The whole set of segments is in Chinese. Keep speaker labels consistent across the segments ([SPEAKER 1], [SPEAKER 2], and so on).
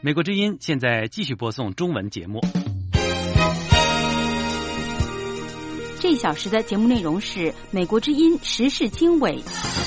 [SPEAKER 1] 美国之音现在继续播送中文节目。
[SPEAKER 2] 这一小时的节目内容是美国之音时事经纬。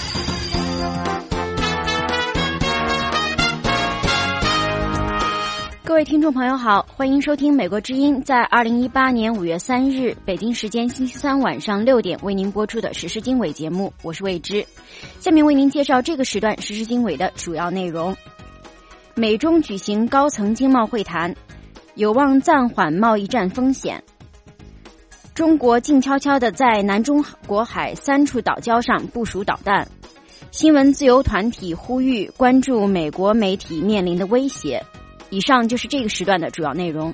[SPEAKER 2] 各位听众朋友好，欢迎收听美国之音在2018年5月3日北京时间星期三晚上6点为您播出的时事经纬节目，我是魏之。下面为您介绍这个时段时事经纬的主要内容。美中举行高层经贸会谈，有望暂缓贸易战风险。中国静悄悄地在南中国海3处岛礁上部署导弹。新闻自由团体呼吁关注美国媒体面临的威胁。以上就是这个时段的主要内容。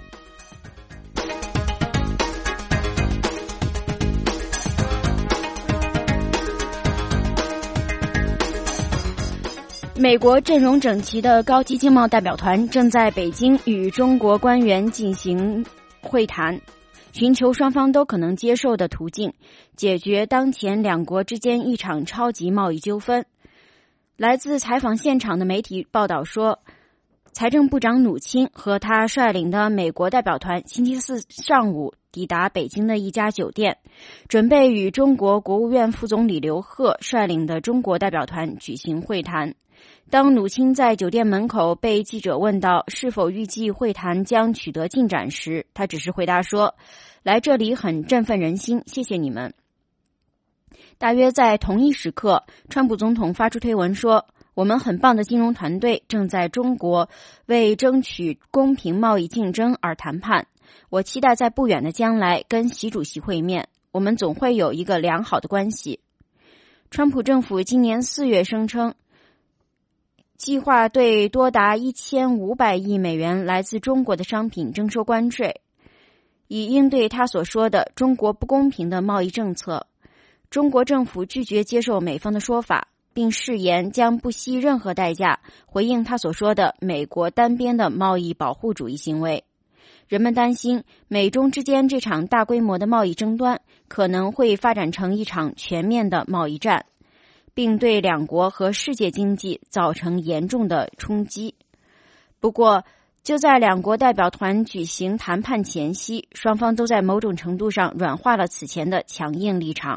[SPEAKER 2] 美国阵容整齐的高级经贸代表团正在北京与中国官员进行会谈，寻求双方都可能接受的途径，解决当前两国之间一场超级贸易纠纷。来自采访现场的媒体报道说，财政部长努钦和他率领的美国代表团星期四上午抵达北京的一家酒店，准备与中国国务院副总理刘鹤率领的中国代表团举行会谈。当努钦在酒店门口被记者问到是否预计会谈将取得进展时，他只是回答说，来这里很振奋人心，谢谢你们。大约在同一时刻，川普总统发出推文说，我们很棒的金融团队正在中国为争取公平贸易竞争而谈判，我期待在不远的将来跟习主席会面，我们总会有一个良好的关系。川普政府今年4月声称，计划对多达1500亿美元来自中国的商品征收关税，以应对他所说的中国不公平的贸易政策。中国政府拒绝接受美方的说法，并誓言将不惜任何代价回应他所说的美国单边的贸易保护主义行为。人们担心美中之间这场大规模的贸易争端可能会发展成一场全面的贸易战，并对两国和世界经济造成严重的冲击。不过，就在两国代表团举行谈判前夕，双方都在某种程度上软化了此前的强硬立场。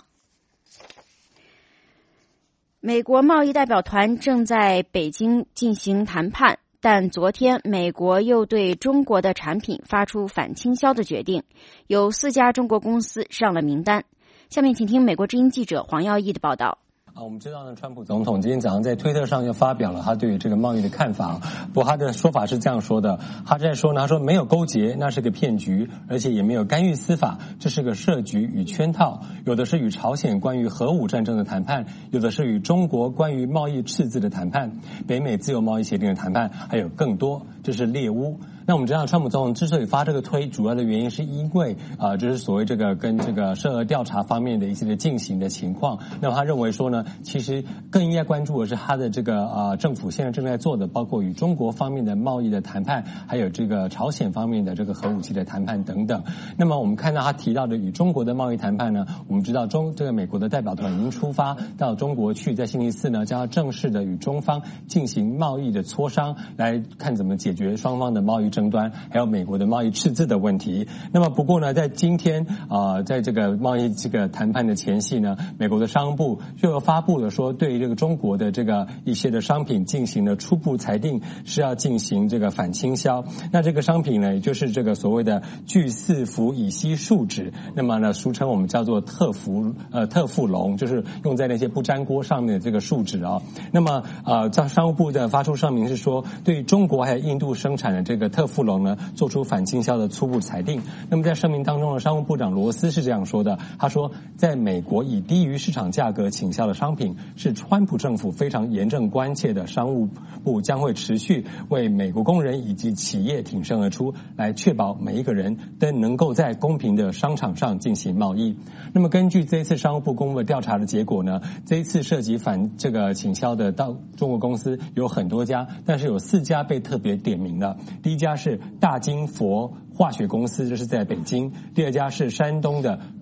[SPEAKER 2] 美国贸易代表团正在北京进行谈判，但昨天美国又对中国的产品发出反倾销的决定，有4家中国公司上了名单。下面请听美国之音记者黄耀义的报道。
[SPEAKER 3] 我们知道呢，川普总统今天早上在推特上又发表了他对于这个贸易的看法。不过他的说法是这样说的，他在说呢，他说没有勾结，那是个骗局，而且也没有干预司法，这是个设局与圈套。有的是与朝鲜关于核武战争的谈判，有的是与中国关于贸易赤字的谈判，北美自由贸易协定的谈判，还有更多，这是猎巫。那我们知道，川普总统之所以发这个推，主要的原因是因为就是所谓这个跟这个涉俄调查方面的一些的进行的情况。那么他认为说呢，其实更应该关注的是他的这个政府现在正在做的，包括与中国方面的贸易的谈判，还有这个朝鲜方面的这个核武器的谈判等等。那么我们看到他提到的与中国的贸易谈判呢，我们知道这个美国的代表团已经出发到中国去，在星期四呢将要正式的与中方进行贸易的磋商，来看怎么解决双方的贸易争端，还有美国的贸易赤字的问题。那么不过呢，在今天在这个贸易这个谈判的前夕呢，美国的商务部又发布了说，对于这个中国的这个一些的商品进行了初步裁定，是要进行这个反倾销。那这个商品呢，也就是这个所谓的聚四氟乙烯树脂，那么呢，俗称我们叫做特富龙，就是用在那些不粘锅上面的这个树脂啊。那么商务部的发出声明是说，对中国还有印度生产的这个特富龙呢，做出反倾销的初步裁定。那么在声明当中呢，商务部长罗斯是这样说的，他说，在美国以低于市场价格倾销的商品是川普政府非常严正关切的，商务部将会持续为美国工人以及企业挺身而出，来确保每一个人都能够在公平的商场上进行贸易。那么根据这一次商务部公布的调查的结果呢，这一次涉及反这个倾销的到中国公司有很多家，但是有4家被特别点名了。第一家是大金佛化学公司，这是在北京；第二家是山东的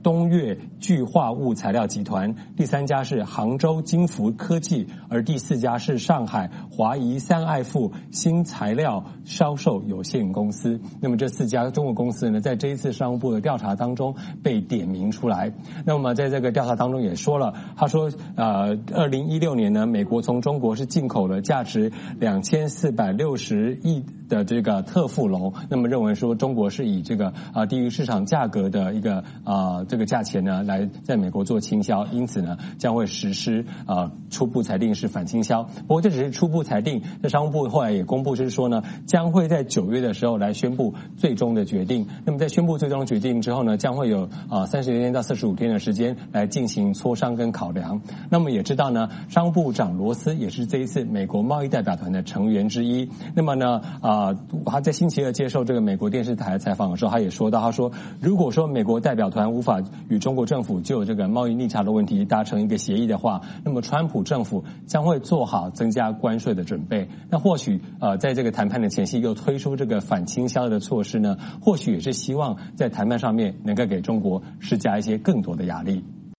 [SPEAKER 3] 东岳聚化物材料集团，第3家是杭州金福科技，而第4家是上海华谊三爱富新材料销售有限公司。那么这4家中国公司呢，在这一次商务部的调查当中被点名出来。那么在这个调查当中也说了，他说2016年呢，美国从中国是进口了价值2460亿的这个特富龙，那么认为说中国是以这个低于市场价格的一个这个价钱呢来在美国做倾销，因此呢将会实施初步裁定是反倾销。不过这只是初步裁定，这商务部后来也公布就是说呢，将会在9月的时候来宣布最终的决定。那么在宣布最终的决定之后呢，将会有30天到45天的时间来进行磋商跟考量。那么也知道呢，商务部长罗斯也是这一次美国贸易代表团的成员之一。那么呢他在星期二接受这个美国电视台采访的时候，他也说到，他说如果说美国代表团无法与中国政府就这个贸易逆差的问题达成一个协议的话，那么川普政府将会做好增加关税的准备。那或许在这个谈判的前夕又推出这个反倾销的措施呢，或许也是希望在谈判上面能够给中国施加一些更多的压力。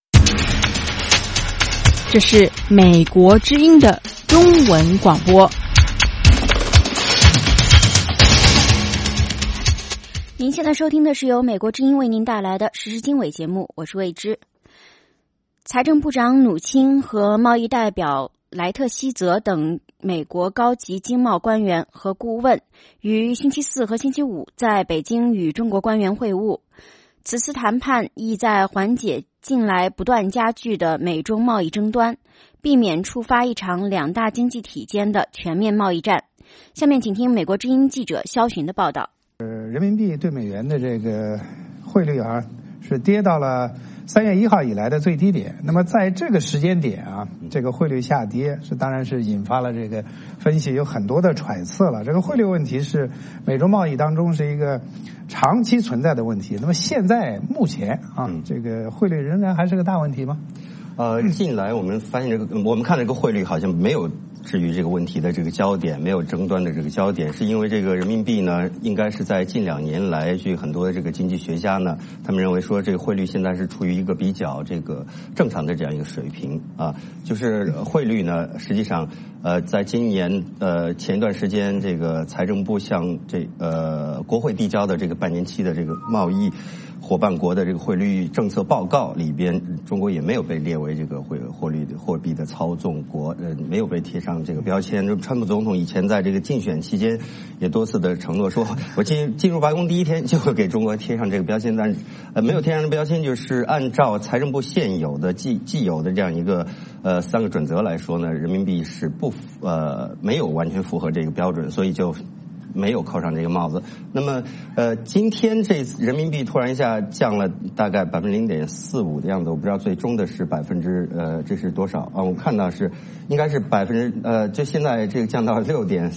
[SPEAKER 4] 这是美国之音的中文广播。
[SPEAKER 2] 您现在收听的是由美国之音为您带来的时事经纬节目，我是魏之。财政部长努钦和贸易代表莱特希泽等美国高级经贸官员和顾问于星期4和星期5在北京与中国官员会晤。此次谈判意在缓解近来不断加剧的美中贸易争端，避免触发一场2大经济体间的全面贸易战。下面请听美国之音记者肖寻的报道。
[SPEAKER 5] 人民币对美元的这个汇率是跌到了3月1号以来的最低点。那么在这个时间点这个汇率下跌当然是引发了这个分析有很多的揣测了。这个汇率问题是美中贸易当中是一个长期存在的问题。那么现在目前这个汇率仍然还是个大问题吗？
[SPEAKER 6] 近来我们发现我们看这个汇率好像没有至于这个问题的这个焦点，没有争端的这个焦点，是因为这个人民币呢，应该是在近2年来，据很多的这个经济学家呢，他们认为说这个汇率现在是处于一个比较这个正常的这样一个水平就是汇率呢，实际上在今年前一段时间，这个财政部向国会递交的这个半年期的这个贸易伙伴国的这个汇率政策报告里边，中国也没有被列为这个货币的操纵国，没有被贴上这个标签。川普总统以前在这个竞选期间也多次的承诺说，我进入白宫第一天就会给中国贴上这个标签，但是没有贴上的标签，就是按照财政部现有的既有的这样一个3个准则来说呢，人民币是没有完全符合这个标准，所以就没有扣上这个帽子。那么今天这人民币突然一下降了大概0.45%的样子，我不知道最终的是这是多少我看到是应该是就现在这个降到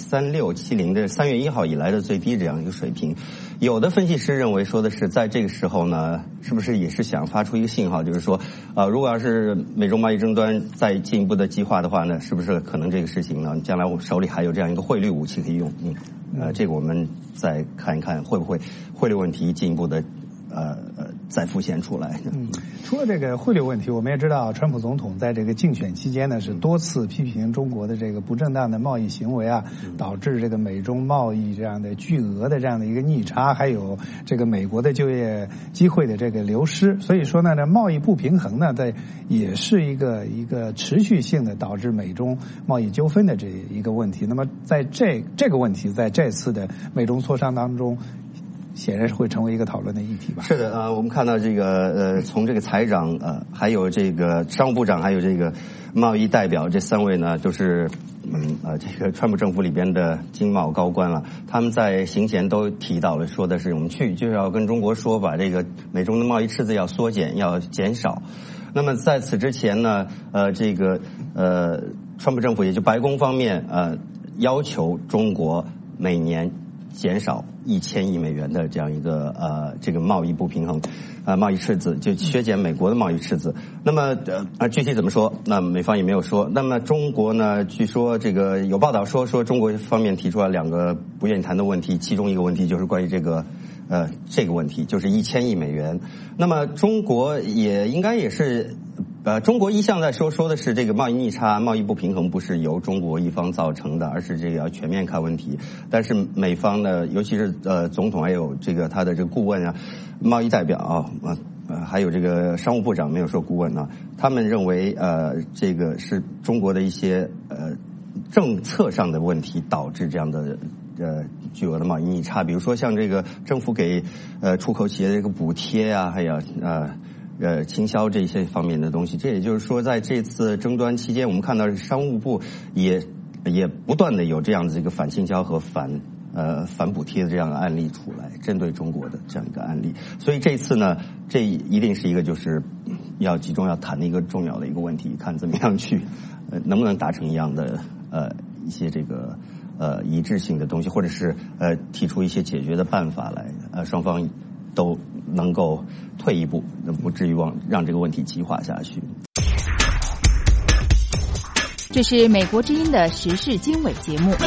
[SPEAKER 6] 6.3670，这3月1号以来的最低这样一个水平。有的分析师认为说的是在这个时候呢，是不是也是想发出一个信号，就是说如果要是美中贸易争端再进一步的激化的话呢，是不是可能这个事情呢，将来我手里还有这样一个汇率武器可以用这个我们再看一看会不会汇率问题进一步的再浮现出来。
[SPEAKER 5] 除了这个汇率问题，我们也知道川普总统在这个竞选期间呢，是多次批评中国的这个不正当的贸易行为导致这个美中贸易这样的巨额的这样的一个逆差，还有这个美国的就业机会的这个流失。所以说呢，这贸易不平衡呢，也是一个持续性的导致美中贸易纠纷的这一个问题。那么在这个问题在这次的美中磋商当中，显然是会成为一个讨论的议题吧。
[SPEAKER 6] 是的我们看到这个从这个财长还有这个商务部长还有这个贸易代表这3位呢，都是这个川普政府里边的经贸高官了。他们在行前都提到了，说的是我们去就是要跟中国说，把这个美中的贸易赤字要缩减，要减少。那么在此之前呢这个川普政府也就白宫方面要求中国每年减少1000亿美元的这样一个这个贸易不平衡贸易赤字，就削减美国的贸易赤字。那么具体怎么说，那美方也没有说。那么中国呢，据说这个有报道说中国方面提出了2个不愿意谈的问题，其中一个问题就是关于这个这个问题，就是1000亿美元。那么中国也应该也是。中国一向在说的是这个贸易逆差、贸易不平衡不是由中国一方造成的，而是这个要全面看问题。但是美方呢，尤其是总统还有这个他的这个顾问啊、贸易代表还有这个商务部长没有说顾问啊，他们认为这个是中国的一些政策上的问题导致这样的巨额的贸易逆差，比如说像这个政府给出口企业的这个补贴啊，还有倾销这些方面的东西。这也就是说，在这次争端期间，我们看到商务部也不断的有这样子一个反倾销和反补贴的这样的案例出来，针对中国的这样一个案例。所以这次呢，这一定是一个就是要集中要谈的一个重要的一个问题，看怎么样去能不能达成一样的一些这个一致性的东西，或者是提出一些解决的办法来，双方都能够退一步，不至于让这个问题激化下去。
[SPEAKER 4] 这是美国之音的时事经纬节目。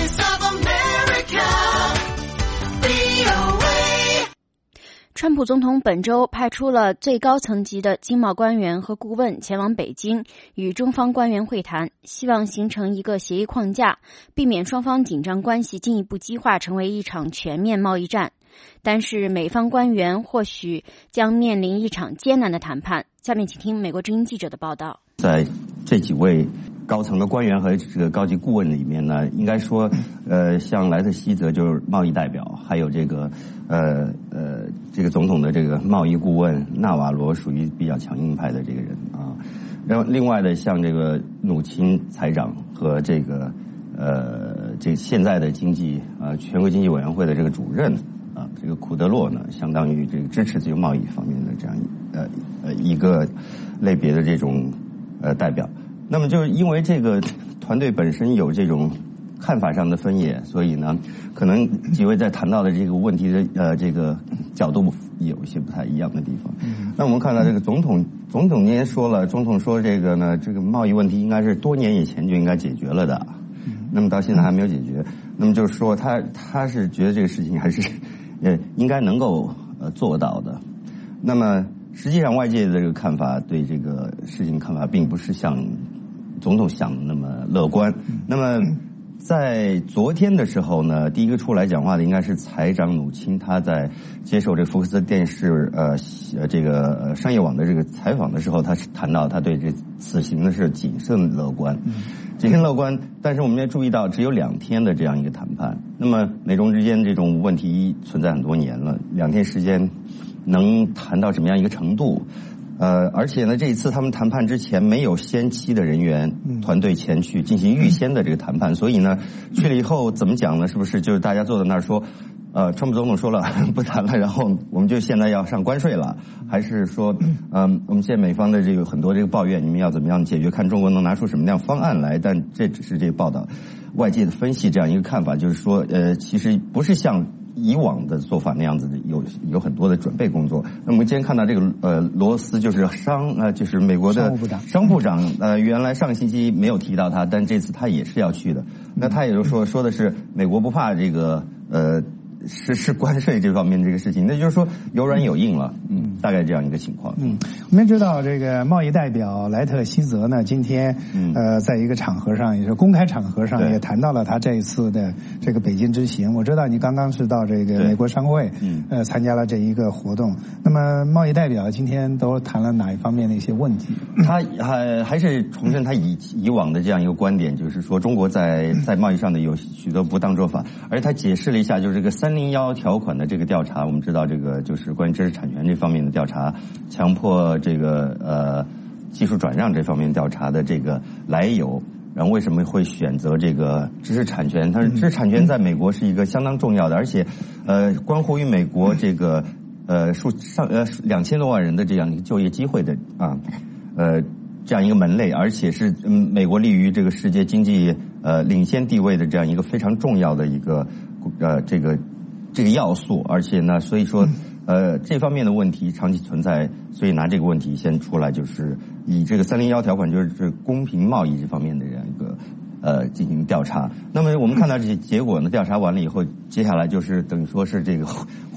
[SPEAKER 2] 川普总统本周派出了最高层级的经贸官员和顾问前往北京，与中方官员会谈，希望形成一个协议框架，避免双方紧张关系进一步激化成为一场全面贸易战。但是美方官员或许将面临一场艰难的谈判。下面请听美国之音记者的报道。
[SPEAKER 6] 在这几位高层的官员和这个高级顾问里面呢，应该说像莱特希泽就是贸易代表，还有这个这个总统的这个贸易顾问纳瓦罗属于比较强硬派的这个人啊。然后另外的像这个努钦财长和这个这现在的全国经济委员会的这个主任啊，这个库德洛呢，相当于这个支持自由贸易方面的这样一个类别的这种代表。那么就是因为这个团队本身有这种看法上的分野，所以呢，可能几位在谈到的这个问题的这个角度有一些不太一样的地方。那我们看到这个总统今天说了，总统说这个呢，这个贸易问题应该是多年以前就应该解决了的，那么到现在还没有解决。那么就是说他是觉得这个事情还是应该能够做到的。那么实际上外界的这个看法，对这个事情看法并不是像总统想的那么乐观。那么在昨天的时候呢，第一个出来讲话的应该是财长努钦，他在接受这福克斯电视这个商业网的这个采访的时候，他是谈到他对这此行的是谨慎乐观。但是我们也注意到，只有2天的这样一个谈判，那么美中之间这种问题存在很多年了，2天时间能谈到什么样一个程度？而且呢，这一次他们谈判之前没有先期的人员团队前去进行预先的这个谈判，所以呢，去了以后怎么讲呢？是不是就是大家坐在那儿说，川普总统说了不谈了，然后我们就现在要上关税了？还是说，我们现在美方的这个很多这个抱怨，你们要怎么样解决？看中国能拿出什么样方案来？但这只是这个报道外界的分析这样一个看法，就是说，其实不是像以往的做法那样子的，有很多的准备工作。那我们今天看到这个罗斯就是就是美国的商务部长，原来上个星期没有提到他，但这次他也是要去的。那他也就说的是美国不怕这个是关税这方面这个事情，那就是说有软有硬了，大概这样一个情况。
[SPEAKER 5] 我们知道这个贸易代表莱特希泽呢，今天在一个场合上，也是公开场合上也谈到了他这一次的这个北京之行。我知道你刚刚是到这个美国商会参加了这一个活动。那么贸易代表今天都谈了哪一方面的一些问题？
[SPEAKER 6] 他还是重申他以往的这样一个观点，就是说中国在贸易上的有许多不当做法，而他解释了一下，就是这个301条款的这个调查。我们知道这个就是关于知识产权这方面的调查，强迫这个技术转让这方面调查的这个来由，然后为什么会选择这个知识产权？它是知识产权在美国是一个相当重要的，而且关乎于美国这个2000多万人的这样一个就业机会的这样一个门类，而且是美国立于这个世界经济领先地位的这样一个非常重要的一个这个要素。而且呢，所以说这方面的问题长期存在，所以拿这个问题先出来，就是以这个301条款，就是公平贸易这方面的这样一个进行调查。那么我们看到这些结果呢，调查完了以后，接下来就是等于说是这个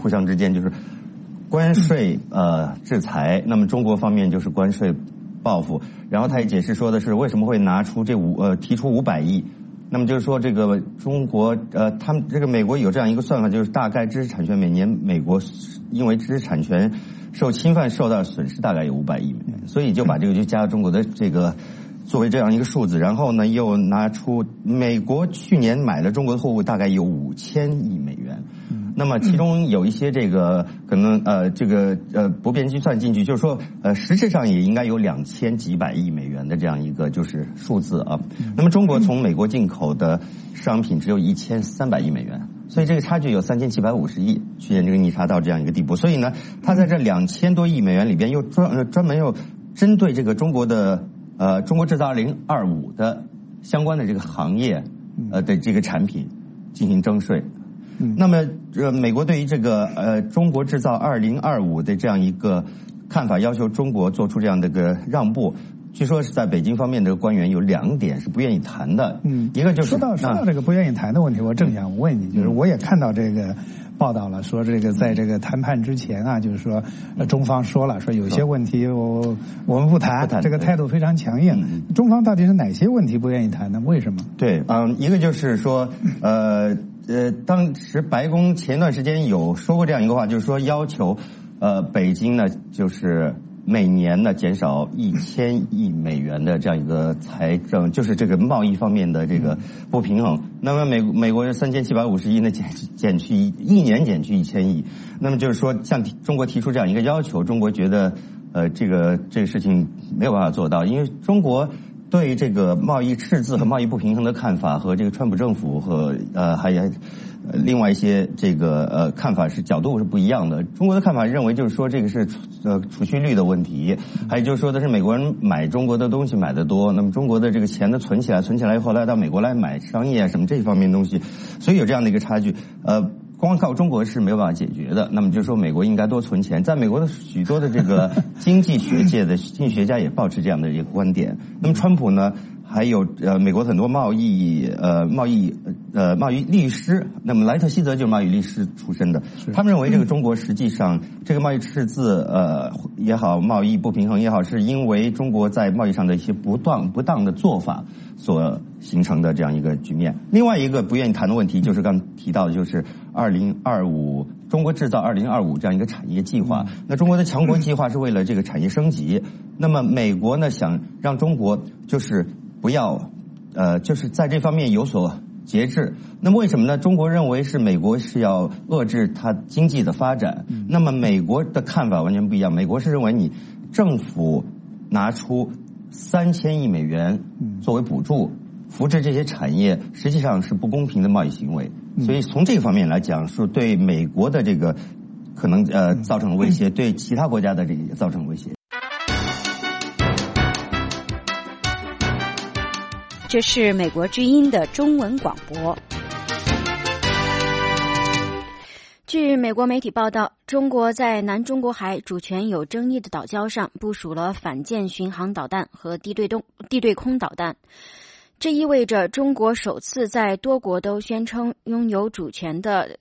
[SPEAKER 6] 互相之间就是关税制裁，那么中国方面就是关税报复。然后他也解释说的是为什么会拿出提出500亿。那么就是说这个中国他们这个美国有这样一个算法，就是大概知识产权每年美国因为知识产权受侵犯受到损失大概有500亿美元，所以就把这个就加到中国的这个作为这样一个数字。然后呢又拿出美国去年买了中国的货物大概有5000亿美元。那么其中有一些这个可能不便计算进去，就是说实质上也应该有2000几百亿美元的这样一个就是数字啊。那么中国从美国进口的商品只有1300亿美元，所以这个差距有3750亿，去年这个逆差到这样一个地步。所以呢，它在这2000多亿美元里边又专门又针对这个中国的中国制造2025的相关的这个行业的这个产品进行征税。那么美国对于这个中国制造2025的这样一个看法，要求中国做出这样的个让步。据说是在北京方面的官员有2点是不愿意谈的。一个就是
[SPEAKER 5] 说到这个不愿意谈的问题，我正想问你，就是我也看到这个报道了，说这个在这个谈判之前啊，就是说中方说了，说有些问题我们不谈，这个态度非常强硬。中方到底是哪些问题不愿意谈呢？为什么？
[SPEAKER 6] 对，一个就是说当时白宫前段时间有说过这样一个话，就是说要求北京呢就是每年呢减少1000亿美元的这样一个财政，就是这个贸易方面的这个不平衡。那么美国3750亿呢减去一年减去1000亿，那么就是说向中国提出这样一个要求，中国觉得这个事情没有办法做到，因为中国对这个贸易赤字和贸易不平衡的看法和这个川普政府和还有另外一些这个看法角度是不一样的。中国的看法认为就是说这个是储蓄率的问题，还有就是说的是美国人买中国的东西买得多，那么中国的这个钱呢存起来以后来到美国来买商业什么这方面东西，所以有这样的一个差距。光靠中国是没有办法解决的，那么就是说美国应该多存钱。在美国的许多的这个经济学界的经济学家也抱持这样的一个观点。那么川普呢，还有美国很多贸易律师，那么莱特希泽就是贸易律师出身的，他们认为这个中国实际上这个贸易赤字也好，贸易不平衡也好，是因为中国在贸易上的一些不当的做法所形成的这样一个局面。另外一个不愿意谈的问题就是刚提到的，就是2025中国制造2025这样一个产业计划。那中国的强国计划是为了这个产业升级，那么美国呢想让中国就是不要就是在这方面有所节制。那么为什么呢？中国认为是美国是要遏制它经济的发展，那么美国的看法完全不一样。美国是认为你政府拿出3000亿美元作为补助扶持这些产业，实际上是不公平的贸易行为。所以从这个方面来讲，是对美国的这个可能造成威胁，对其他国家的这个造成威胁。
[SPEAKER 2] 这是美国之音的中文广播。据美国媒体报道，中国在南中国海主权有争议的岛礁上部署了反舰巡航导弹和地对空导弹，这意味着中国首次在多国都宣称拥有主权的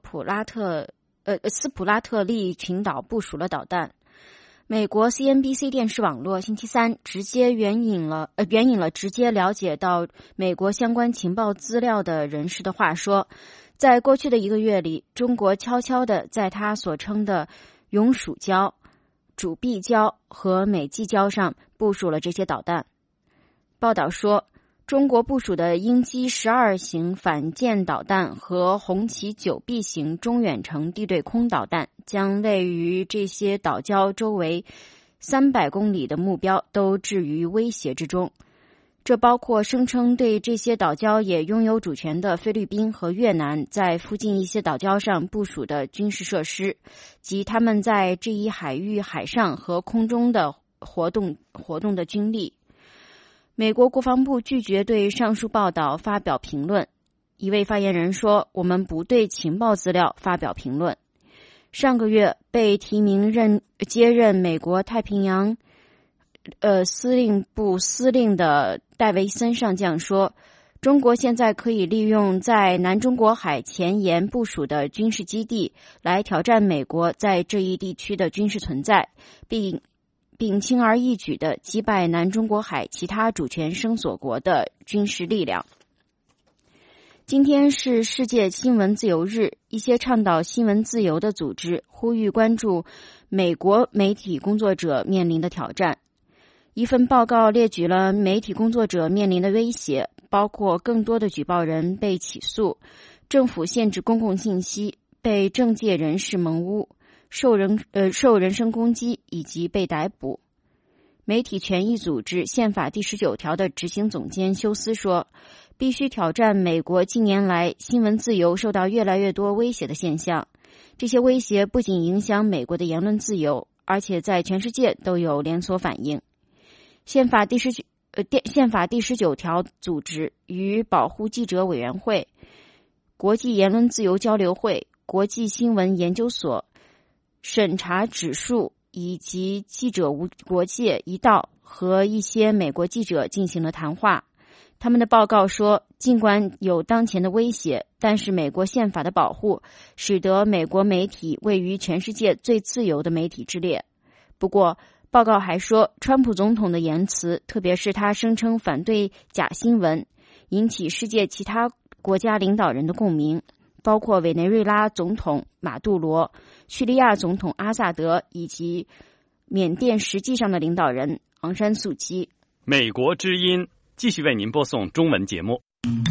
[SPEAKER 2] 斯普拉特利群岛部署了导弹。美国 CNBC 电视网络星期三直接援引了直接了解到美国相关情报资料的人士的话说，在过去的1个月里，中国悄悄地在他所称的永暑礁、主碧礁和美济礁上部署了这些导弹。报道说，中国部署的鹰击12型反舰导弹和红旗9B 型中远程地对空导弹将位于这些岛礁周围300公里的目标都置于威胁之中。这包括声称对这些岛礁也拥有主权的菲律宾和越南在附近一些岛礁上部署的军事设施，及他们在这一海域海上和空中的活动的军力。美国国防部拒绝对上述报道发表评论。一位发言人说，我们不对情报资料发表评论。上个月被提名接任美国太平洋司令部司令的戴维森上将说， 中国现在可以利用在南中国海前沿部署的军事基地来挑战美国在这一地区的军事存在，并轻而易举地击败南中国海其他主权声索国的军事力量。今天是世界新闻自由日，一些倡导新闻自由的组织呼吁关注美国媒体工作者面临的挑战。一份报告列举了媒体工作者面临的威胁，包括更多的举报人被起诉，政府限制公共信息，被政界人士蒙污，受人身攻击以及被逮捕。媒体权益组织宪法第19条的执行总监休斯说，必须挑战美国近年来新闻自由受到越来越多威胁的现象。这些威胁不仅影响美国的言论自由，而且在全世界都有连锁反应。宪法第19条组织与保护记者委员会、国际言论自由交流会、国际新闻研究所、审查指数以及记者无国界一道和一些美国记者进行了谈话。他们的报告说，尽管有当前的威胁，但是美国宪法的保护使得美国媒体位于全世界最自由的媒体之列。不过报告还说，川普总统的言辞，特别是他声称反对假新闻，引起世界其他国家领导人的共鸣，包括委内瑞拉总统马杜罗、叙利亚总统阿萨德以及缅甸实际上的领导人昂山素姬。
[SPEAKER 1] 美国之音继续为您播送中文节目。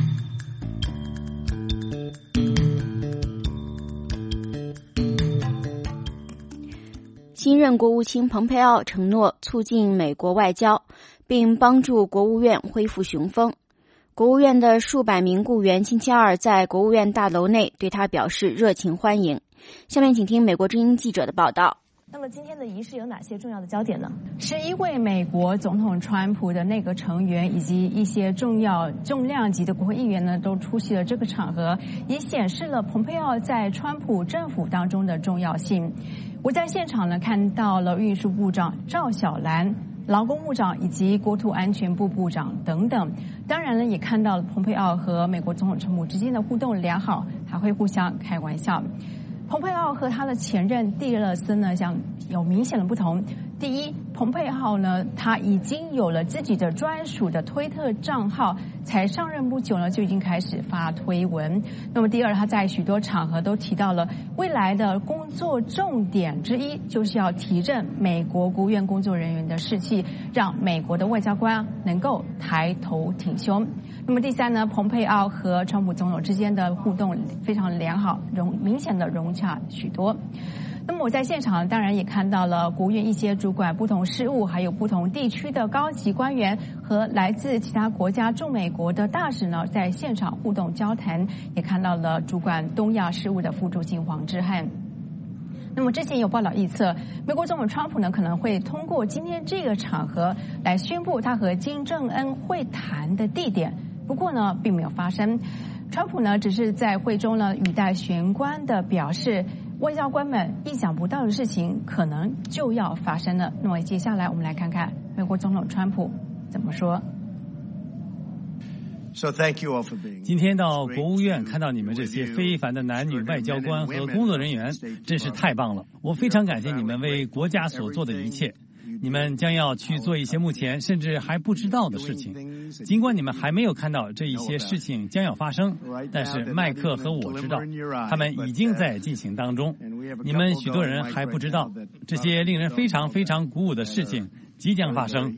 [SPEAKER 2] 新任国务卿蓬佩奥承诺促进美国外交，并帮助国务院恢复雄风。国务院的数百名雇员星期二在国务院大楼内对他表示热情欢迎。下面请听美国之音记者的报道。
[SPEAKER 7] 那么今天的仪式有哪些重要的焦点呢
[SPEAKER 4] ？11位美国总统川普的内阁成员以及一些重量级的国会议员呢，都出席了这个场合，也显示了蓬佩奥在川普政府当中的重要性。我在现场呢看到了运输部长赵小兰、劳工部长以及国土安全部部长等等。当然呢，也看到了蓬佩奥和美国总统川普之间的互动良好，还会互相开玩笑。蓬佩奥和他的前任蒂勒森呢，有明显的不同。第一，蓬佩奥呢，他已经有了自己的专属的推特账号，才上任不久呢，就已经开始发推文。那么第二，他在许多场合都提到了未来的工作重点之一，就是要提振美国国务院工作人员的士气，让美国的外交官能够抬头挺胸。那么第三呢，蓬佩奥和川普总统之间的互动非常良好，明显的融洽许多。那么我在现场当然也看到了国务院一些主管不同事务还有不同地区的高级官员和来自其他国家驻美国的大使呢，在现场互动交谈，也看到了主管东亚事务的副主席黄之汉。那么之前有报道预测，美国总统川普呢可能会通过今天这个场合来宣布他和金正恩会谈的地点，不过呢并没有发生。川普呢只是在会中呢语带玄关的表示，外交官们意想不到的事情可能就要发生了。那么接下来我们来看看美国总统川普怎么说。
[SPEAKER 8] 今天到国务院看到你们这些非凡的男女外交官和工作人员，真是太棒了。我非常感谢你们为国家所做的一切。你们将要去做一些目前甚至还不知道的事情，尽管你们还没有看到这一些事情将要发生，但是麦克和我知道，他们已经在进行当中。你们许多人还不知道，这些令人非常非常鼓舞的事情即将发生。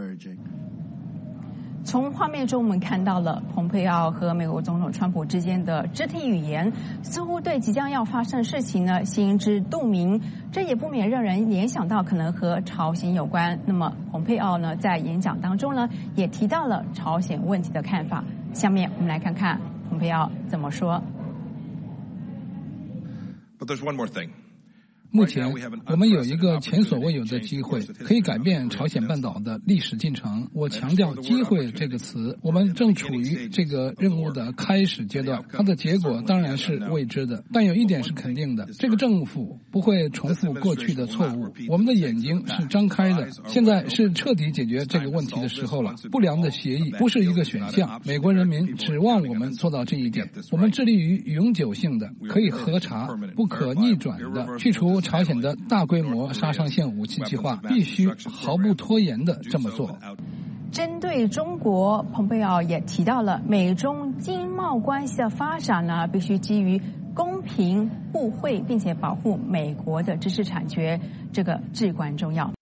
[SPEAKER 4] 从画面中我们看到了蓬佩奥和美国总统川普之间的肢体语言，似乎对即将要发生的事情呢心知肚明，这也不免让人联想到可能和朝鲜有关。那么蓬佩奥呢在演讲当中呢也提到了朝鲜问题的看法。下面我们来看看蓬佩奥怎么说。
[SPEAKER 9] But there's one more thing. 目前我们有一个前所未有的机会，可以改变朝鲜半岛的历史进程。我强调机会这个词，我们正处于这个任务的开始阶段，它的结果当然是未知的，但有一点是肯定的，这个政府不会重复过去的错误。我们的眼睛是张开的，现在是彻底解决这个问题的时候了。不良的协议不是一个选项，美国人民指望我们做到这一点。我们致力于永久性的、可以核查、不可逆转的去除朝鲜的大规模杀伤性武器计划，必须毫不拖延地这么做。
[SPEAKER 4] 针对中国，蓬佩奥也提到了美中经贸关系的发展呢，必须基于公平互惠，并且保护美国的知识产权，这个至关重要。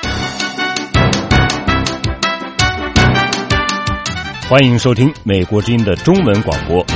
[SPEAKER 1] 欢迎收听美国之音的中文广播。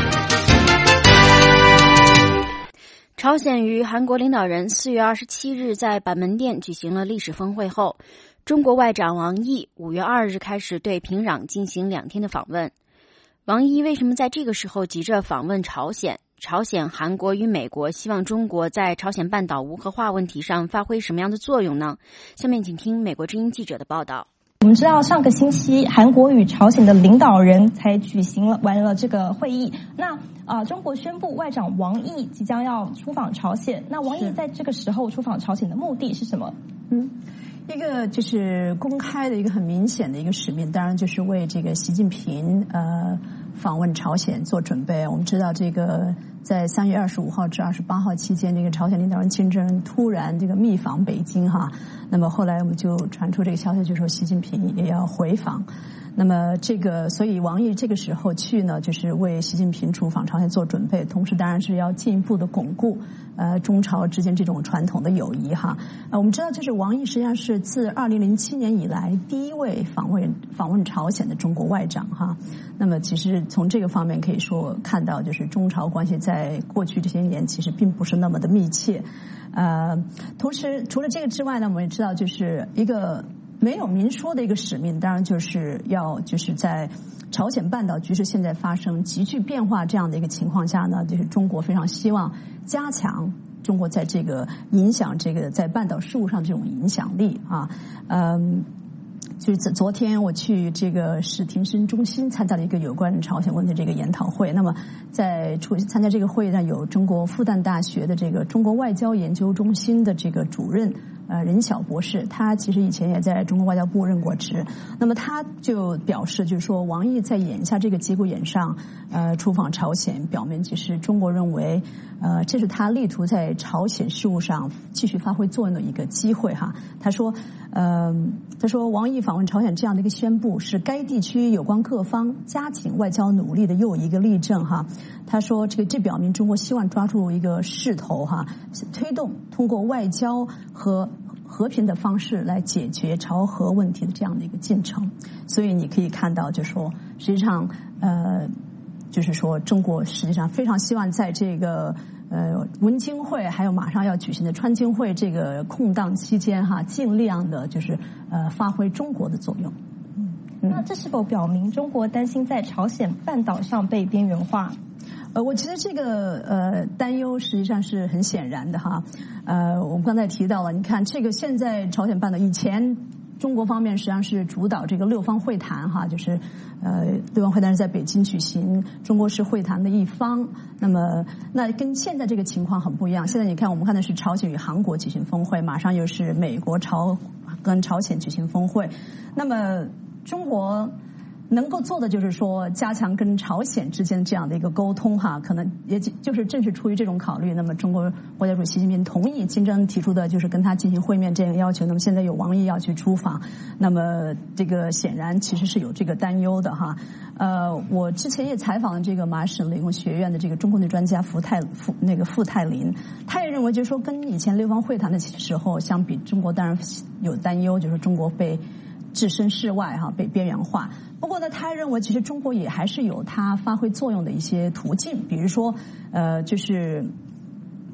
[SPEAKER 2] 朝鲜与韩国领导人4月27日在板门店举行了历史峰会后，中国外长王毅5月2日开始对平壤进行2天的访问。王毅为什么在这个时候急着访问朝鲜？朝鲜、韩国与美国希望中国在朝鲜半岛无核化问题上发挥什么样的作用呢？下面请听美国之音记者的报道。
[SPEAKER 7] 我们知道上个星期韩国与朝鲜的领导人才举行完了这个会议，那中国宣布外长王毅即将要出访朝鲜，那王毅在这个时候出访朝鲜的目的是什么？
[SPEAKER 10] 一个就是公开的一个很明显的一个使命，当然就是为这个习近平访问朝鲜做准备。我们知道这个在3月25号至28号期间，这个朝鲜领导人金正恩突然这个密访北京哈，那么后来我们就传出这个消息，就说习近平也要回访。那么所以王毅这个时候去呢，就是为习近平出访朝鲜做准备，同时当然是要进一步的巩固中朝之间这种传统的友谊哈。我们知道，就是王毅实际上是自2007年以来第一位访问朝鲜的中国外长哈。那么其实从这个方面可以说看到，就是中朝关系在过去这些年其实并不是那么的密切。同时除了这个之外呢，我们也知道就是一个没有明说的一个使命，当然就是在朝鲜半岛局势现在发生急剧变化这样的一个情况下呢，就是中国非常希望加强中国在这个影响这个在半岛事务上这种影响力啊。就是昨天我去这个视听声中心参加了一个有关朝鲜问题这个研讨会，那么在参加这个会议上有中国复旦大学的这个中国外交研究中心的这个主任任晓博士，他其实以前也在中国外交部任过职。那么他就表示，就是说王毅在眼下这个节骨眼上出访朝鲜，表明其实中国认为这是他力图在朝鲜事务上继续发挥作用的一个机会哈。他说王毅访问朝鲜这样的一个宣布，是该地区有关各方加紧外交努力的又一个例证哈。他说这表明中国希望抓住一个势头哈，推动通过外交和和平的方式来解决朝核问题的这样的一个进程。所以你可以看到，就是说实际上就是说中国实际上非常希望在这个文经会还有马上要举行的川金会这个空档期间哈，尽量的就是发挥中国的作用。
[SPEAKER 7] 那这是否表明中国担心在朝鲜半岛上被边缘化？
[SPEAKER 10] 我觉得这个担忧实际上是很显然的哈。我们刚才提到了，你看这个现在朝鲜半岛以前中国方面实际上是主导这个六方会谈哈，就是六方会谈是在北京举行，中国是会谈的一方。那跟现在这个情况很不一样。现在你看，我们看的是朝鲜与韩国举行峰会，马上又是美国跟朝鲜举行峰会。那么中国能够做的就是说加强跟朝鲜之间这样的一个沟通哈，可能也就是正是出于这种考虑，那么中国国家主席习近平同意金正恩提出的就是跟他进行会面这样的要求。那么现在有王毅要去出访，那么这个显然其实是有这个担忧的哈。我之前也采访了这个麻省理工学院的这个中共的专家傅泰林，他也认为就是说跟以前六方会谈的时候相比，中国当然有担忧，就是中国被置身事外哈，被边缘化。不过呢，他认为其实中国也还是有它发挥作用的一些途径，比如说就是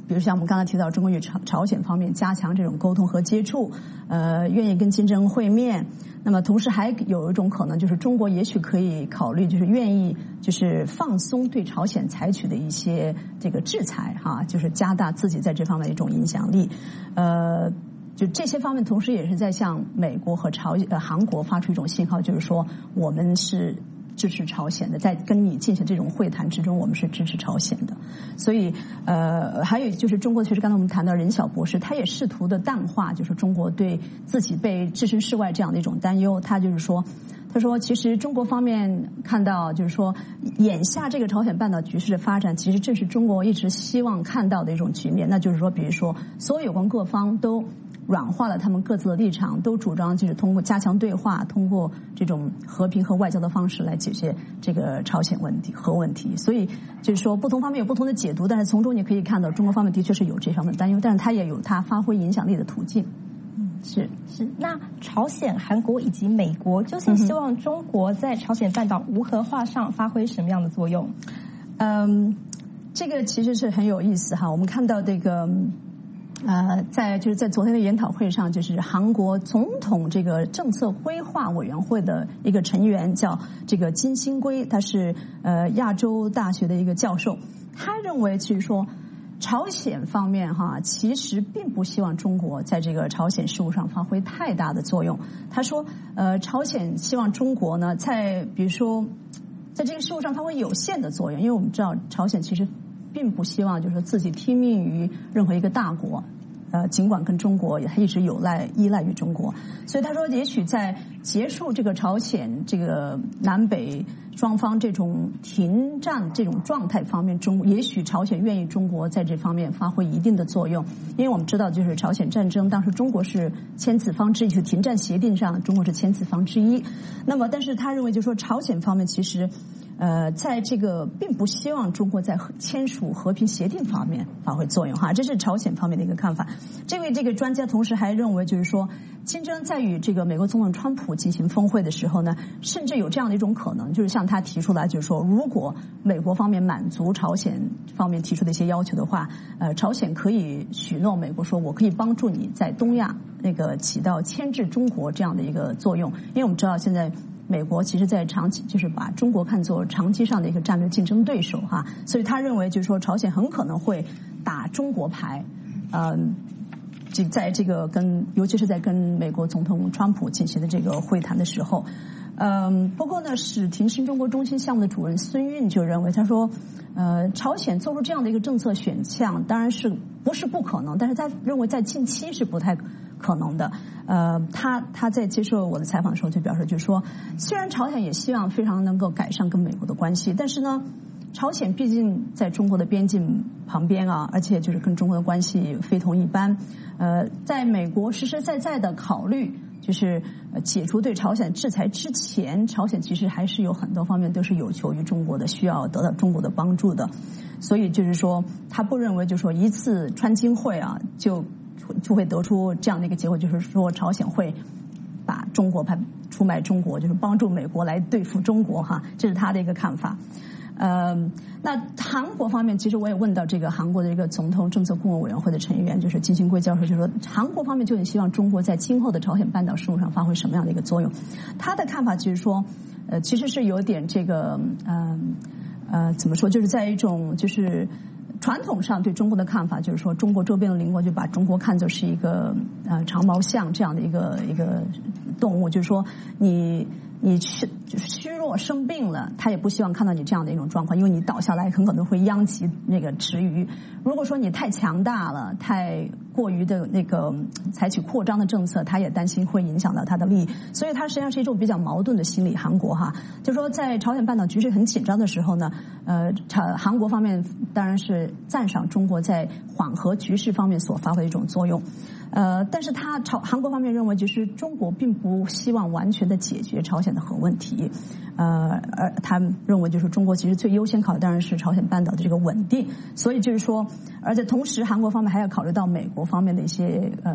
[SPEAKER 10] 比如像我们刚才提到，中国与朝鲜方面加强这种沟通和接触，愿意跟金正恩会面。那么同时还有一种可能，就是中国也许可以考虑，就是愿意就是放松对朝鲜采取的一些这个制裁哈，就是加大自己在这方面的一种影响力。就这些方面，同时也是在向美国和韩国发出一种信号，就是说我们是支持朝鲜的，在跟你进行这种会谈之中，我们是支持朝鲜的。所以还有就是中国，其实刚才我们谈到任晓博士，他也试图的淡化就是中国对自己被置身事外这样的一种担忧。他就是说，他说其实中国方面看到就是说，眼下这个朝鲜半岛局势的发展，其实正是中国一直希望看到的一种局面。那就是说，比如说所有有关各方都软化了他们各自的立场，都主张就是通过加强对话，通过这种和平和外交的方式来解决这个朝鲜问题、核问题。所以就是说，不同方面有不同的解读，但是从中你可以看到，中国方面的确是有这方面的担忧，但是它也有它发挥影响力的途径。是。
[SPEAKER 7] 那朝鲜、韩国以及美国究竟希望中国在朝鲜半岛无核化上发挥什么样的作用？
[SPEAKER 10] 这个其实是很有意思哈。我们看到这个。在昨天的研讨会上，就是韩国总统这个政策规划委员会的一个成员叫这个金星圭，他是亚洲大学的一个教授，他认为其实说朝鲜方面哈，其实并不希望中国在这个朝鲜事务上发挥太大的作用。他说朝鲜希望中国呢，在比如说在这个事务上发挥有限的作用，因为我们知道朝鲜其实并不希望就是说自己听命于任何一个大国，尽管跟中国也一直依赖于中国，所以他说，也许在结束这个朝鲜这个南北双方这种停战这种状态方面，也许朝鲜愿意中国在这方面发挥一定的作用，因为我们知道，就是朝鲜战争当时中国是签字方之一，就是停战协定上中国是签字方之一。那么，但是他认为，就是说朝鲜方面其实。在这个并不希望中国在签署和平协定方面发挥作用哈，这是朝鲜方面的一个看法。这个专家同时还认为，就是说，金正恩在与这个美国总统川普进行峰会的时候呢，甚至有这样的一种可能，就是像他提出来，就是说，如果美国方面满足朝鲜方面提出的一些要求的话，朝鲜可以许诺美国说，我可以帮助你在东亚那个起到牵制中国这样的一个作用，因为我们知道现在。美国其实在长期就是把中国看作长期上的一个战略竞争对手哈，所以他认为就是说朝鲜很可能会打中国牌，在这个尤其是在跟美国总统川普进行的这个会谈的时候，不过呢，史廷新中国中心项目的主任孙运就认为，他说，朝鲜做出这样的一个政策选项，当然是不是不可能，但是他认为在近期是不太可能的。他在接受我的采访的时候就表示，就是说，虽然朝鲜也希望非常能够改善跟美国的关系，但是呢，朝鲜毕竟在中国的边境旁边啊，而且就是跟中国的关系非同一般。在美国实实在在的考虑就是解除对朝鲜制裁之前，朝鲜其实还是有很多方面都是有求于中国的，需要得到中国的帮助的。所以就是说，他不认为就是说一次川金会啊就会得出这样的一个结果，就是说朝鲜会把中国出卖中国，就是帮助美国来对付中国哈，这是他的一个看法。那韩国方面，其实我也问到这个韩国的一个总统政策顾问委员会的成员，就是金星圭教授，就说韩国方面究竟希望中国在今后的朝鲜半岛事务上发挥什么样的一个作用？他的看法就是说，其实是有点这个怎么说，就是在一种就是传统上对中国的看法，就是说中国周边的邻国就把中国看作是一个长毛象这样的一个动物，就是说你就是虚弱生病了，他也不希望看到你这样的一种状况，因为你倒下来很可能会殃及那个池鱼。如果说你太强大了，太过于的那个采取扩张的政策，他也担心会影响到他的利益，所以他实际上是一种比较矛盾的心理。韩国哈，就是说在朝鲜半岛局势很紧张的时候呢，韩国方面当然是赞赏中国在缓和局势方面所发挥的一种作用。但是韩国方面认为，就是中国并不希望完全的解决朝鲜的核问题，而他认为就是中国其实最优先考虑当然是朝鲜半岛的这个稳定，所以就是说，而且同时韩国方面还要考虑到美国方面的一些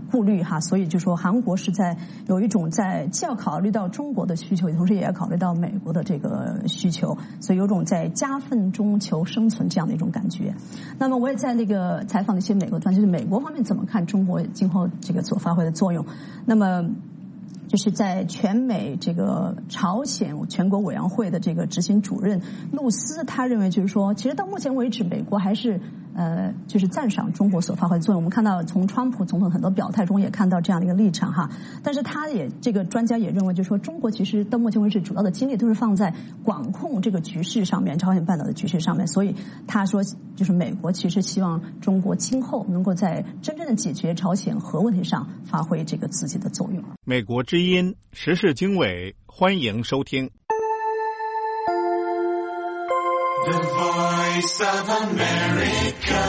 [SPEAKER 10] 顾虑哈，所以就说韩国是在有一种在既要考虑到中国的需求，同时也要考虑到美国的这个需求，所以有种在夹缝中求生存这样的一种感觉。那么我也在那个采访的一些美国专家，就是美国方面怎么看中国今后这个所发挥的作用。那么就是在全美这个朝鲜全国委员会的这个执行主任露丝，他认为就是说，其实到目前为止，美国还是就是赞赏中国所发挥的作用。我们看到从川普总统很多表态中也看到这样的一个立场哈。但是他也这个专家也认为，就是说中国其实到目前为止主要的精力都是放在管控这个局势上面，朝鲜半岛的局势上面。所以他说，就是美国其实希望中国今后能够在真正的解决朝鲜核问题上发挥这个自己的作用。
[SPEAKER 11] 美国之音时事经纬，欢迎收听。
[SPEAKER 12] The Voice of America。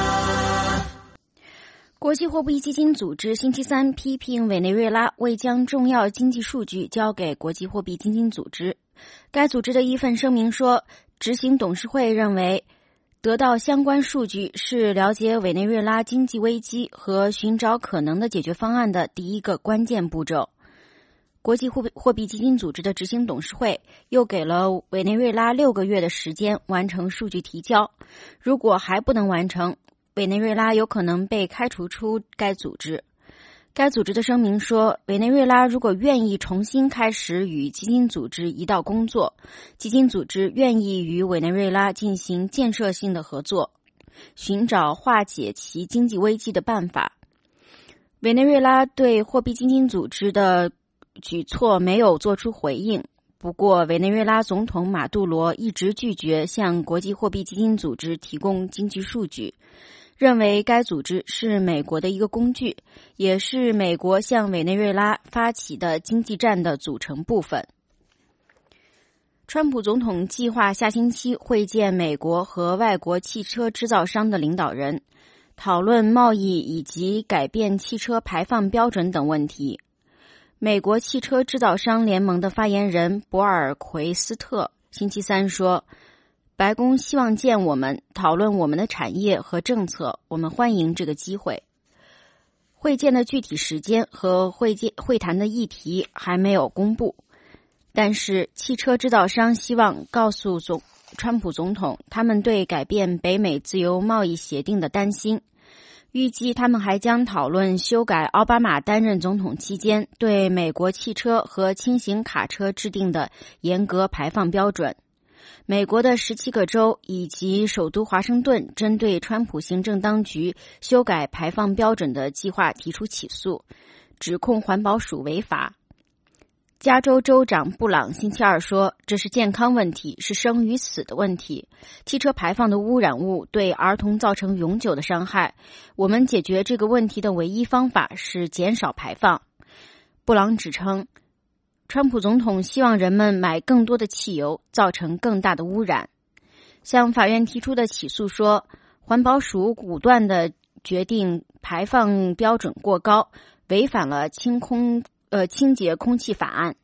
[SPEAKER 2] 国际货币基金组织星期三批评委内瑞拉未将重要经济数据交给国际货币基金组织。该组织的一份声明说，执行董事会认为得到相关数据是了解委内瑞拉经济危机和寻找可能的解决方案的第一个关键步骤。国际货币基金组织的执行董事会又给了委内瑞拉6个月的时间完成数据提交，如果还不能完成，委内瑞拉有可能被开除出该组织。该组织的声明说，委内瑞拉如果愿意重新开始与基金组织一道工作，基金组织愿意与委内瑞拉进行建设性的合作，寻找化解其经济危机的办法。委内瑞拉对货币基金组织的举措没有做出回应，不过委内瑞拉总统马杜罗一直拒绝向国际货币基金组织提供经济数据，认为该组织是美国的一个工具，也是美国向委内瑞拉发起的经济战的组成部分。川普总统计划下星期会见美国和外国汽车制造商的领导人，讨论贸易以及改变汽车排放标准等问题。美国汽车制造商联盟的发言人博尔奎斯特星期三说，白宫希望见我们，讨论我们的产业和政策，我们欢迎这个机会。会见的具体时间和会谈的议题还没有公布，但是汽车制造商希望告诉川普总统他们对改变北美自由贸易协定的担心。预计他们还将讨论修改奥巴马担任总统期间对美国汽车和轻型卡车制定的严格排放标准。美国的17个州以及首都华盛顿针对川普行政当局修改排放标准的计划提出起诉，指控环保署违法。加州州长布朗星期二说，这是健康问题，是生与死的问题。汽车排放的污染物对儿童造成永久的伤害。我们解决这个问题的唯一方法是减少排放。布朗指称，川普总统希望人们买更多的汽油，造成更大的污染。向法院提出的起诉说，环保署武断地决定排放标准过高，违反了清洁空气法案。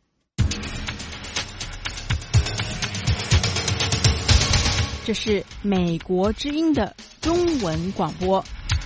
[SPEAKER 13] 这是美国之音的中文广播。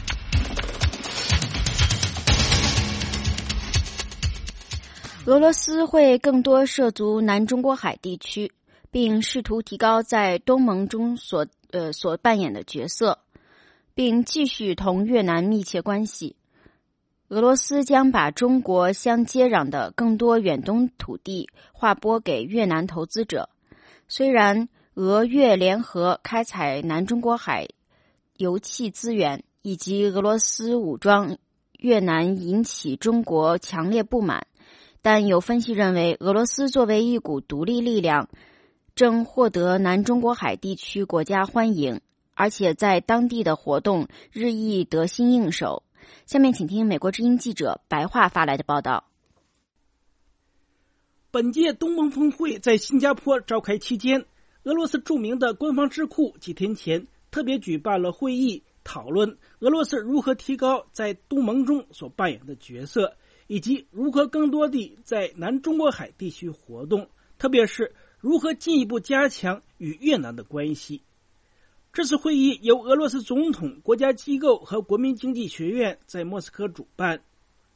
[SPEAKER 2] 俄罗斯会更多涉足南中国海地区，并试图提高在东盟中所扮演的角色，并继续同越南密切关系。俄罗斯将把中国相接壤的更多远东土地划拨给越南投资者。虽然俄越联合开采南中国海油气资源，以及俄罗斯武装越南引起中国强烈不满，但有分析认为，俄罗斯作为一股独立力量，正获得南中国海地区国家欢迎，而且在当地的活动日益得心应手。下面请听美国之音记者白桦发来的报道。
[SPEAKER 14] 本届东盟峰会在新加坡召开期间，俄罗斯著名的官方智库几天前特别举办了会议，讨论俄罗斯如何提高在东盟中所扮演的角色，以及如何更多地在南中国海地区活动，特别是如何进一步加强与越南的关系。这次会议由俄罗斯总统、国家机构和国民经济学院在莫斯科主办，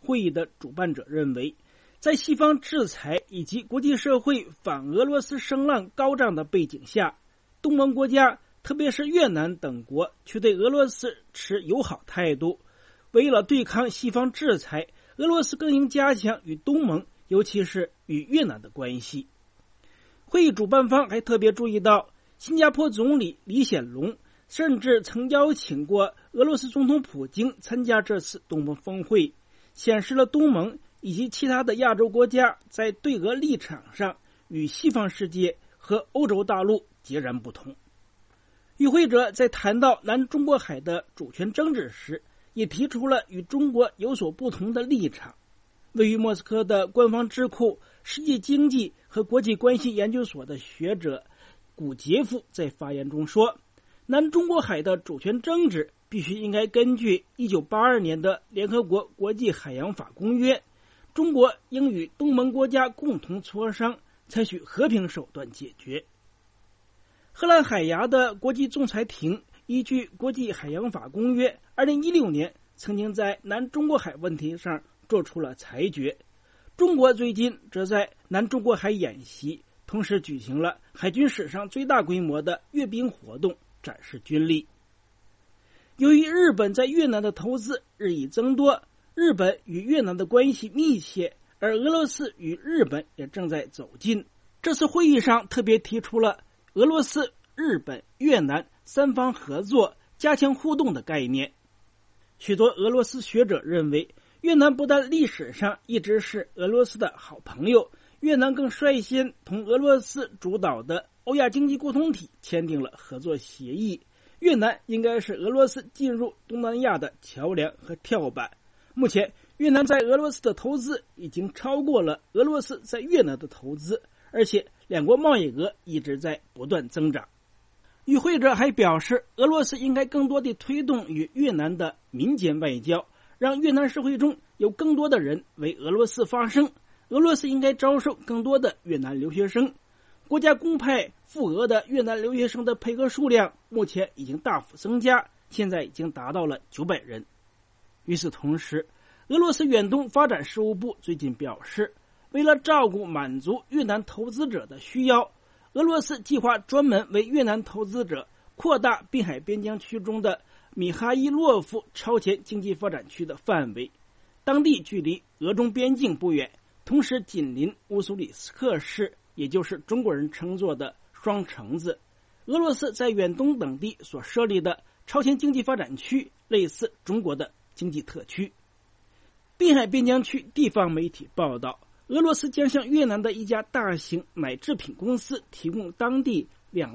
[SPEAKER 14] 会议的主办者认为，在西方制裁以及国际社会反俄罗斯声浪高涨的背景下，东盟国家特别是越南等国却对俄罗斯持友好态度。为了对抗西方制裁，俄罗斯更应加强与东盟，尤其是与越南的关系。会议主办方还特别注意到，新加坡总理李显龙甚至曾邀请过俄罗斯总统普京参加这次东盟峰会，显示了东盟以及其他的亚洲国家在对俄立场上与西方世界和欧洲大陆截然不同。与会者在谈到南中国海的主权争执时，也提出了与中国有所不同的立场。位于莫斯科的官方智库世界经济和国际关系研究所的学者古杰夫在发言中说，南中国海的主权争执必须应该根据1982年的联合国国际海洋法公约，中国应与东盟国家共同磋商，采取和平手段解决。荷兰海牙的国际仲裁庭依据国际海洋法公约2016年曾经在南中国海问题上做出了裁决。中国最近则在南中国海演习，同时举行了海军史上最大规模的阅兵活动，展示军力。由于日本在越南的投资日益增多，日本与越南的关系密切，而俄罗斯与日本也正在走近。这次会议上特别提出了俄罗斯、日本、越南三方合作、加强互动的概念。许多俄罗斯学者认为，越南不但历史上一直是俄罗斯的好朋友，越南更率先同俄罗斯主导的欧亚经济共同体签订了合作协议。越南应该是俄罗斯进入东南亚的桥梁和跳板。目前，越南在俄罗斯的投资已经超过了俄罗斯在越南的投资，而且两国贸易额一直在不断增长。与会者还表示，俄罗斯应该更多地推动与越南的民间外交，让越南社会中有更多的人为俄罗斯发声。俄罗斯应该招收更多的越南留学生。国家公派赴俄的越南留学生的配额数量目前已经大幅增加，现在已经达到了900人。与此同时，俄罗斯远东发展事务部最近表示，为了照顾满足越南投资者的需要，俄罗斯计划专门为越南投资者扩大滨海边疆区中的米哈伊洛夫超前经济发展区的范围。当地距离俄中边境不远，同时紧邻乌苏里斯克市，也就是中国人称作的双城子。俄罗斯在远东等地所设立的超前经济发展区类似中国的经济特区。滨海边疆区地方媒体报道，俄罗斯将向越南的一家大型奶制品公司提供当地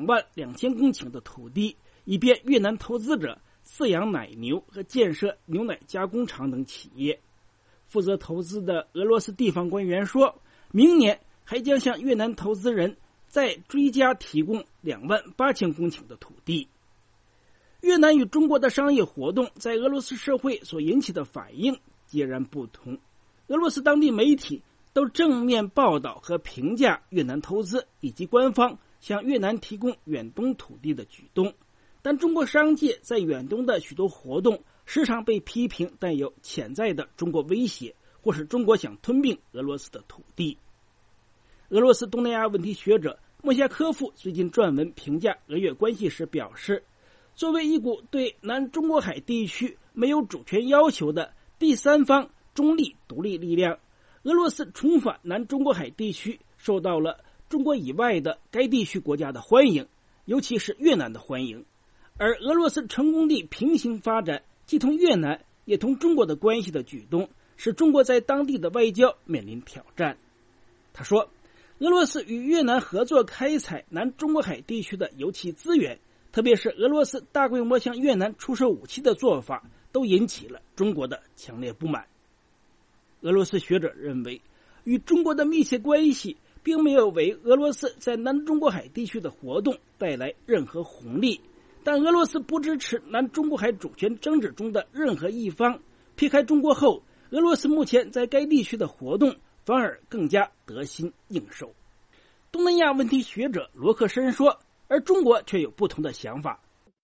[SPEAKER 14] 22000公顷的土地，以便越南投资者饲养奶牛和建设牛奶加工厂等企业。负责投资的俄罗斯地方官员说，明年还将向越南投资人再追加提供28000公顷的土地。越南与中国的商业活动在俄罗斯社会所引起的反应截然不同。俄罗斯当地媒体都正面报道和评价越南投资以及官方向越南提供远东土地的举动，但中国商界在远东的许多活动时常被批评带有潜在的中国威胁，或是中国想吞并俄罗斯的土地。俄罗斯东南亚问题学者莫夏科夫最近撰文评价俄越关系时表示，作为一股对南中国海地区没有主权要求的第三方中立独立力量，俄罗斯重返南中国海地区受到了中国以外的该地区国家的欢迎，尤其是越南的欢迎。而俄罗斯成功地平行发展既同越南也同中国的关系的举动，使中国在当地的外交面临挑战。他说，俄罗斯与越南合作开采南中国海地区的油气资源，特别是俄罗斯大规模向越南出售武器的做法，都引起了中国的强烈不满。俄罗斯学者认为，与中国的密切关系并没有为俄罗斯在南中国海地区的活动带来任何红利，但俄罗斯不支持南中国海主权争执中的任何一方。撇开中国后，俄罗斯目前在该地区的活动反而更加得心应手。东南亚问题学者罗克申说，而中国却有不同的想法。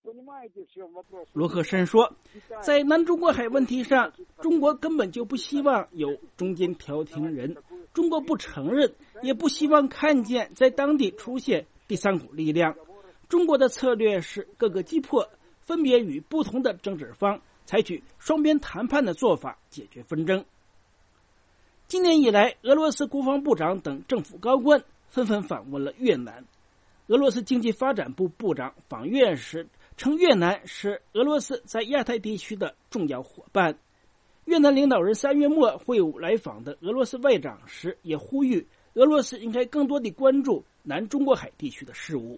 [SPEAKER 14] 罗克申说，在南中国海问题上，中国根本就不希望有中间调停人，中国不承认，也不希望看见在当地出现第三股力量。中国的策略是各个击破，分别与不同的政治方采取双边谈判的做法解决纷争。今年以来，俄罗斯国防部长等政府高官纷纷访问了越南。俄罗斯经济发展部部长访越时称，越南是俄罗斯在亚太地区的重要伙伴。越南领导人3月末会晤来访的俄罗斯外长时，也呼吁俄罗斯应该更多地关注南中国海地区的事务。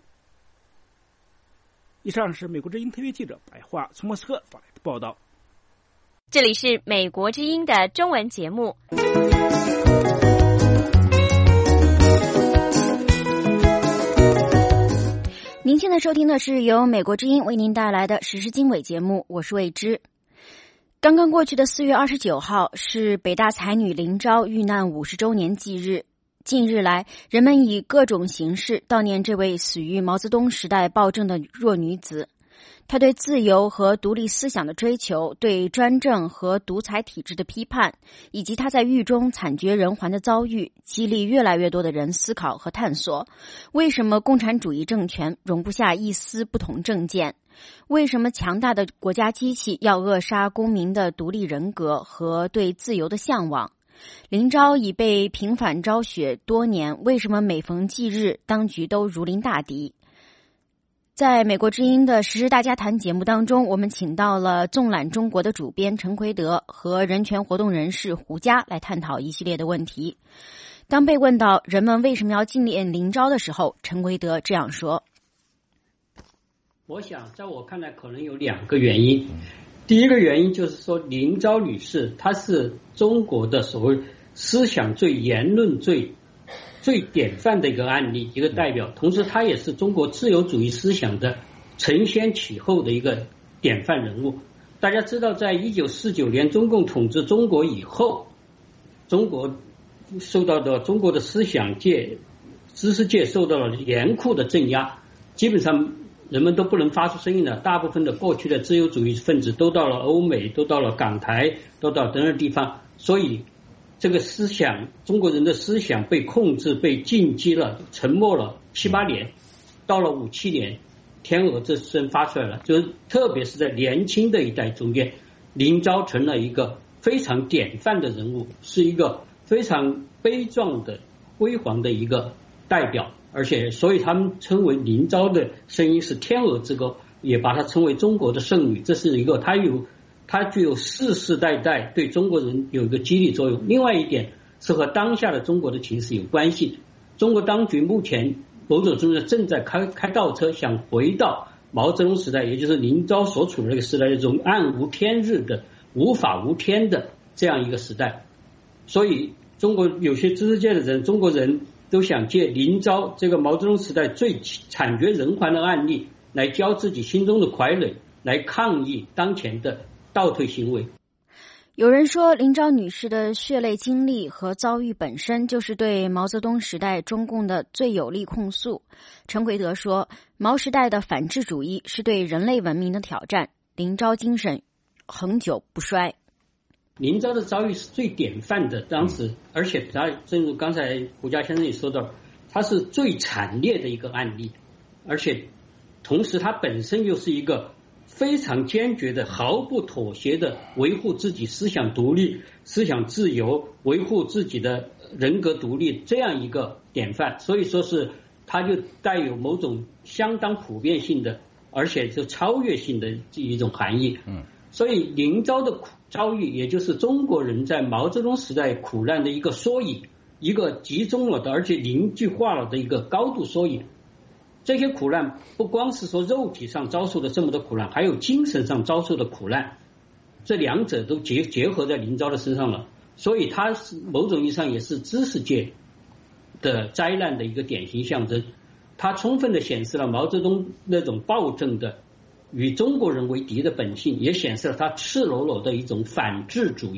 [SPEAKER 14] 以上是美国之音特约记者白桦从莫斯科发来的报道。
[SPEAKER 2] 这里是美国之音的中文节目。您现在收听的是由美国之音为您带来的时事经纬节目，我是魏之。刚刚过去的4月29号是北大才女林昭遇难50周年忌日。近日来，人们以各种形式悼念这位死于毛泽东时代暴政的弱女子。她对自由和独立思想的追求，对专政和独裁体制的批判，以及她在狱中惨绝人寰的遭遇，激励越来越多的人思考和探索：为什么共产主义政权容不下一丝不同政见？为什么强大的国家机器要扼杀公民的独立人格和对自由的向往？林昭已被平反昭雪多年，为什么每逢忌日，当局都如临大敌？在美国之音的时事大家谈节目当中，我们请到了纵览中国的主编陈奎德和人权活动人士胡佳来探讨一系列的问题。当被问到人们为什么要纪念林昭的时候，陈奎德这样说：
[SPEAKER 15] 我想在我看来可能有2个原因。第一个原因就是说，林昭女士她是中国的所谓思想最言论最典范的一个案例，一个代表，同时她也是中国自由主义思想的承先启后的一个典范人物。大家知道，在1949年中共统治中国以后，中国的思想界、知识界受到了严酷的镇压，基本上人们都不能发出声音了。大部分的过去的自由主义分子都到了欧美，都到了港台，都到等等地方，所以这个思想，中国人的思想被控制、被禁击了，沉默了7、8年。到了57年，天鹅之声发出来了，就是特别是在年轻的一代中间，林昭成了一个非常典范的人物，是一个非常悲壮的、辉煌的一个代表。而且所以他们称为林昭的声音是天鹅之歌，也把它称为中国的圣女。这是一个它具有世世代代对中国人有一个激励作用。另外一点是和当下的中国的情势有关系。中国当局目前某种程度上正在开倒车，想回到毛泽东时代，也就是林昭所处的那个时代，这种暗无天日的、无法无天的这样一个时代。所以中国有些知识界的人，中国人都想借林昭这个毛泽东时代最惨绝人寰的案例来浇自己心中的傀儡，来抗议当前的倒退行为。
[SPEAKER 2] 有人说，林昭女士的血泪经历和遭遇本身就是对毛泽东时代中共的最有力控诉。陈奎德说，毛时代的反智主义是对人类文明的挑战，林昭精神恒久不衰。
[SPEAKER 15] 林昭的遭遇是最典范的，当时，而且他正如刚才胡佳先生也说到，他是最惨烈的一个案例，而且同时他本身又是一个非常坚决的、毫不妥协的维护自己思想独立、思想自由、维护自己的人格独立这样一个典范。所以说是他就带有某种相当普遍性的，而且就超越性的一种含义。所以林昭的遭遇，也就是中国人在毛泽东时代苦难的一个缩影，一个集中了的而且凝聚化了的一个高度缩影。这些苦难不光是说肉体上遭受的这么多苦难，还有精神上遭受的苦难，这两者都结合在林昭的身上了。所以他是某种意义上也是知识界的灾难的一个典型象征。他充分的显示了毛泽东那种暴政的与中国人为敌的本性，也显示了他赤裸裸的一种反智主义，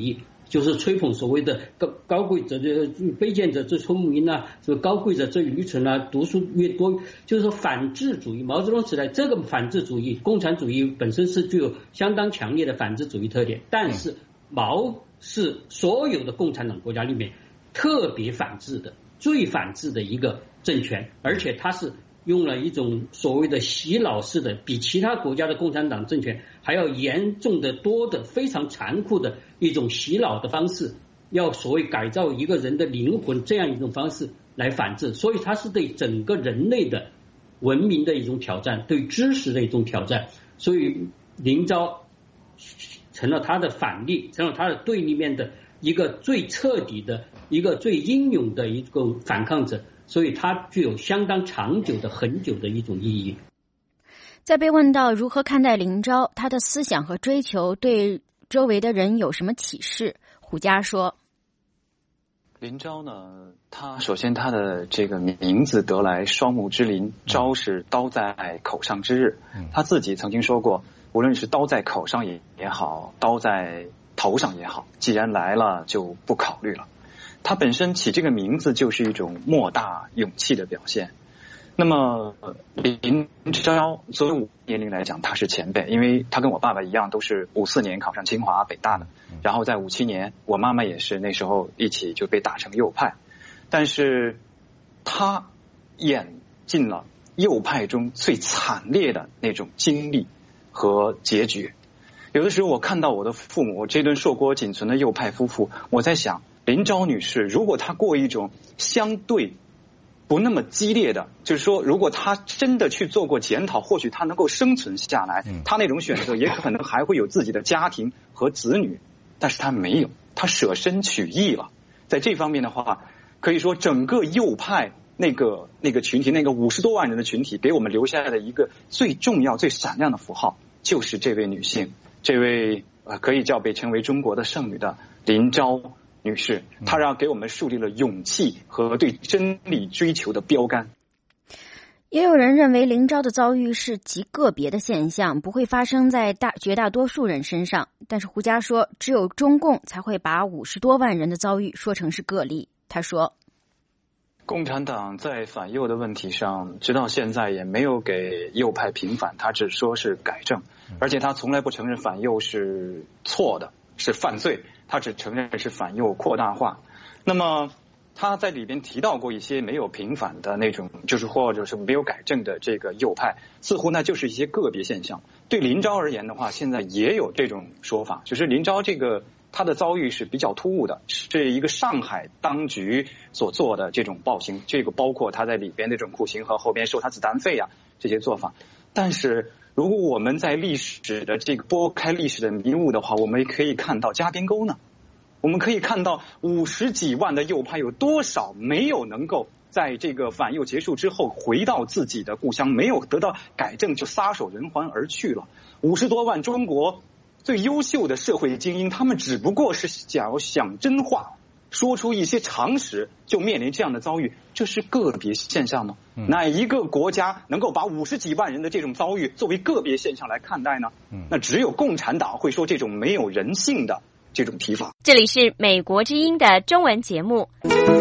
[SPEAKER 15] 就是吹捧所谓的高贵者的卑贱者最聪明啊，什么高贵者最愚蠢啊，读书越多，就是说反智主义。毛泽东时代这个反智主义，共产主义本身是具有相当强烈的反智主义特点，但是毛是所有的共产党国家里面特别反智的、最反智的一个政权，而且他是用了一种所谓的洗脑式的，比其他国家的共产党政权还要严重的多的、非常残酷的一种洗脑的方式，要所谓改造一个人的灵魂这样一种方式来反制，所以它是对整个人类的文明的一种挑战，对知识的一种挑战。所以林昭成了他的反例，成了他的对立面的一个最彻底的、一个最英勇的一个反抗者，所以他具有相当长久的、很久的一种意义。
[SPEAKER 2] 在被问到如何看待林昭，他的思想和追求对周围的人有什么启示，胡佳说：
[SPEAKER 16] 林昭呢，他首先他的这个名字得来双目之灵，昭是刀在口上之日，他自己曾经说过，无论是刀在口上也好，刀在头上也好，既然来了就不考虑了。他本身起这个名字就是一种莫大勇气的表现。那么林昭作为我年龄来讲，他是前辈，因为他跟我爸爸一样，都是54年考上清华北大的，然后在57年，我妈妈也是那时候一起就被打成右派，但是他演进了右派中最惨烈的那种经历和结局。有的时候我看到我的父母这对硕果仅存的右派夫妇，我在想，林昭女士如果她过一种相对不那么激烈的，就是说如果她真的去做过检讨，或许她能够生存下来，她那种选择也可能还会有自己的家庭和子女，但是她没有，她舍身取义了。在这方面的话，可以说整个右派那个群体，那个50多万人的群体，给我们留下来的一个最重要最闪亮的符号，就是这位女性，这位可以被称为中国的圣女的林昭女士，她让给我们树立了勇气和对真理追求的标杆。
[SPEAKER 2] 也有人认为林昭的遭遇是极个别的现象，不会发生在绝大多数人身上。但是胡佳说，只有中共才会把50多万人的遭遇说成是个例。他说，
[SPEAKER 16] 共产党在反右的问题上，直到现在也没有给右派平反，他只说是改正，而且他从来不承认反右是错的，是犯罪，他只承认是反右扩大化。那么他在里边提到过一些没有平反的那种，就是或者是没有改正的这个右派，似乎呢就是一些个别现象。对林昭而言的话，现在也有这种说法，就是林昭这个他的遭遇是比较突兀的，是一个上海当局所做的这种暴行，这个包括他在里边那种酷刑和后边收他子弹费啊这些做法。但是如果我们在历史的这个拨开历史的迷雾的话，我们可以看到加边沟呢，我们可以看到50几万的右派有多少没有能够在这个反右结束之后回到自己的故乡，没有得到改正就撒手人寰而去了。50多万中国最优秀的社会精英，他们只不过是想真话，说出一些常识，就面临这样的遭遇，这是个别现象吗？哪一个国家能够把50几万人的这种遭遇作为个别现象来看待呢？那只有共产党会说这种没有人性的这种提法。
[SPEAKER 17] 这里是美国之音的中文节目。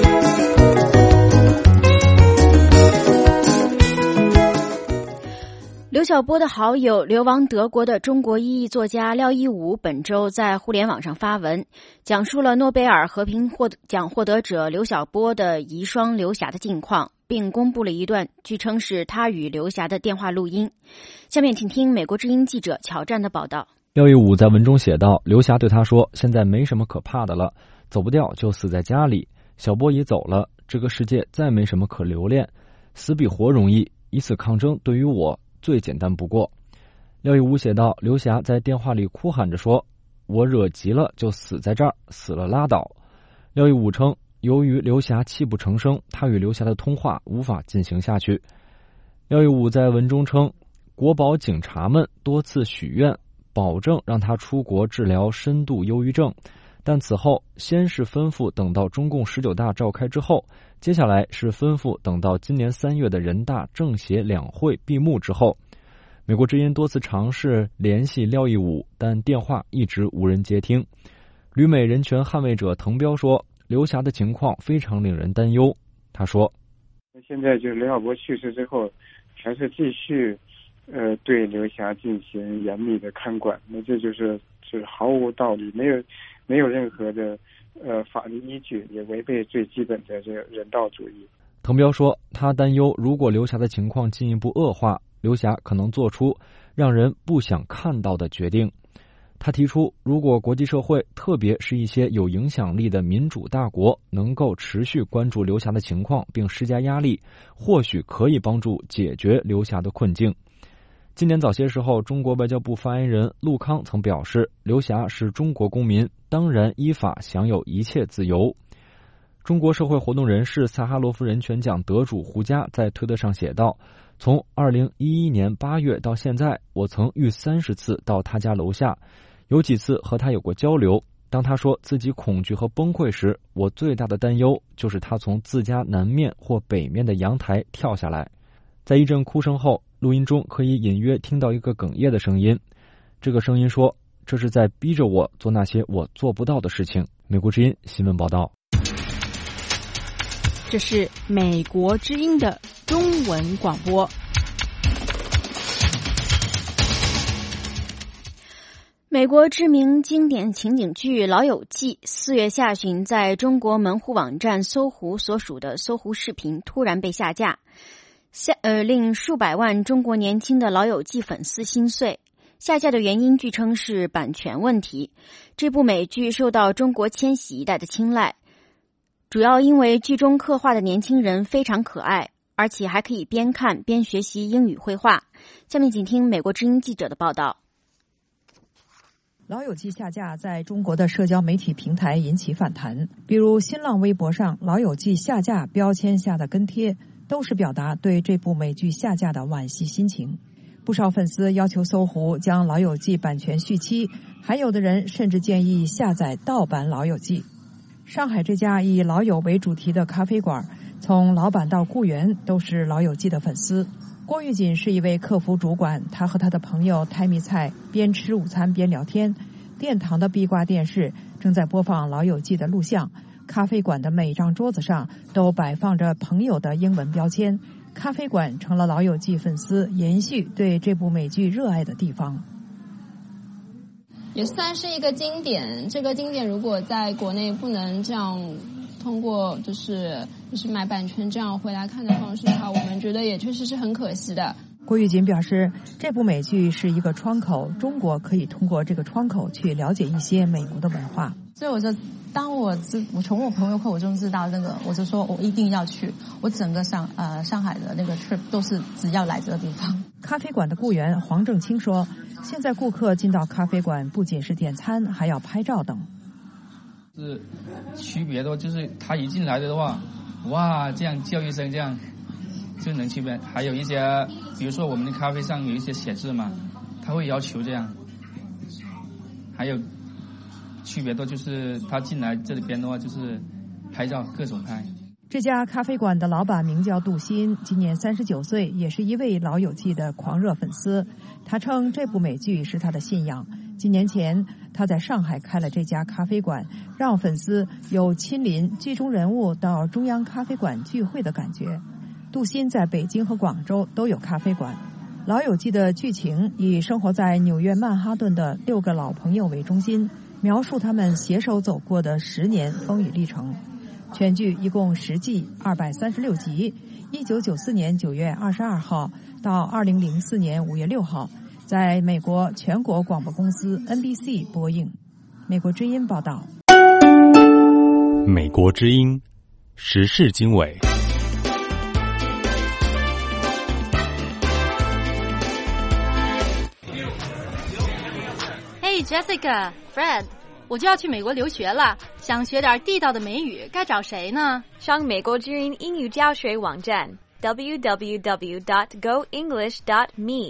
[SPEAKER 2] 刘晓波的好友流亡德国的中国裔作家廖一武本周在互联网上发文，讲述了诺贝尔和平奖获得者刘晓波的遗孀刘霞的近况，并公布了一段据称是他与刘霞的电话录音。下面请听美国之音记者乔战的报道。
[SPEAKER 18] 廖一武在文中写道，刘霞对他说，现在没什么可怕的了，走不掉就死在家里，小波已走了，这个世界再没什么可留恋，死比活容易，以此抗争对于我最简单不过。廖一武写道，刘霞在电话里哭喊着说，我惹急了就死在这儿，死了拉倒。廖一武称，由于刘霞泣不成声，他与刘霞的通话无法进行下去。廖一武在文中称，国保警察们多次许愿保证让他出国治疗深度忧郁症，但此后先是吩咐等到中共19大召开之后，接下来是吩咐等到今年3月的人大政协两会闭幕之后。美国之音多次尝试联系廖一武，但电话一直无人接听。 旅美人权捍卫者滕彪说，刘霞的情况非常令人担忧。他说，
[SPEAKER 19] 现在就是刘晓波去世之后，还是继续对刘霞进行严密的看管，那这就是毫无道理，没有任何的法律依据，也违背最基本的这个人道主义。
[SPEAKER 18] 滕彪说，他担忧如果刘霞的情况进一步恶化，刘霞可能做出让人不想看到的决定。他提出，如果国际社会，特别是一些有影响力的民主大国，能够持续关注刘霞的情况并施加压力，或许可以帮助解决刘霞的困境。今年早些时候，中国外交部发言人陆康曾表示，刘霞是中国公民，当然依法享有一切自由。中国社会活动人士萨哈罗夫人权奖得主胡佳在推特上写道，从2011年8月到现在，我曾逾30次到他家楼下，有几次和他有过交流。当他说自己恐惧和崩溃时，我最大的担忧就是他从自家南面或北面的阳台跳下来。在一阵哭声后，录音中可以隐约听到一个哽咽的声音，这个声音说，这是在逼着我做那些我做不到的事情。美国之音新闻报道。
[SPEAKER 13] 这是美国之音的中文广播。
[SPEAKER 2] 美国知名经典情景剧《老友记》4月下旬在中国门户网站搜狐所属的搜狐视频突然被下架，令数百万中国年轻的《老友记》粉丝心碎。下架的原因据称是版权问题。这部美剧受到中国千禧一代的青睐，主要因为剧中刻画的年轻人非常可爱，而且还可以边看边学习英语绘画。下面请听美国之音记者的报道。
[SPEAKER 20] 老友记下架在中国的社交媒体平台引起反弹，比如新浪微博上老友记下架标签下的跟贴，都是表达对这部美剧下架的惋惜心情。不少粉丝要求搜狐将老友记版权续期，还有的人甚至建议下载盗版老友记。上海这家以老友为主题的咖啡馆，从老板到雇员都是老友记的粉丝。郭玉锦是一位客服主管，他和他的朋友泰米菜边吃午餐边聊天。殿堂的壁挂电视正在播放老友记的录像，咖啡馆的每张桌子上都摆放着朋友的英文标签，咖啡馆成了老友记粉丝延续对这部美剧热爱的地方。
[SPEAKER 21] 也算是一个经典，这个经典如果在国内不能这样通过就是买版权这样回来看的方式的话，我们觉得也确实是很可惜的。
[SPEAKER 20] 郭玉锦表示，这部美剧是一个窗口，中国可以通过这个窗口去了解一些美国的文化。
[SPEAKER 22] 所以我就我从我朋友口中知道那个，我就说我一定要去。我整个上海的那个 trip 都是只要来这个地方。
[SPEAKER 20] 咖啡馆的雇员黄正清说，现在顾客进到咖啡馆不仅是点餐，还要拍照等。
[SPEAKER 23] 是区别的，就是他一进来的话，哇，这样叫一声，这样就能区别。还有一些，比如说我们的咖啡上有一些写字嘛，他会要求这样。还有区别的就是他进来这里边的话，就是拍照各种拍。
[SPEAKER 20] 这家咖啡馆的老板名叫杜鑫，今年39岁，也是一位老友记的狂热粉丝。他称这部美剧是他的信仰。几年前，他在上海开了这家咖啡馆，让粉丝有亲临剧中人物到中央咖啡馆聚会的感觉。杜鑫在北京和广州都有咖啡馆。老友记的剧情以生活在纽约曼哈顿的6个老朋友为中心，描述他们携手走过的10年风雨历程。全剧一共10季，236集，1994年9月22号到2004年5月6号，在美国全国广播公司 NBC 播映。美国之音报道。
[SPEAKER 1] 美国之音时事经纬。
[SPEAKER 24] Hey Jessica, Fred， 我就要去美国留学了，想学点地道的美语，该找谁呢？
[SPEAKER 17] 上美国之音英语教学网站 www.goenglish.me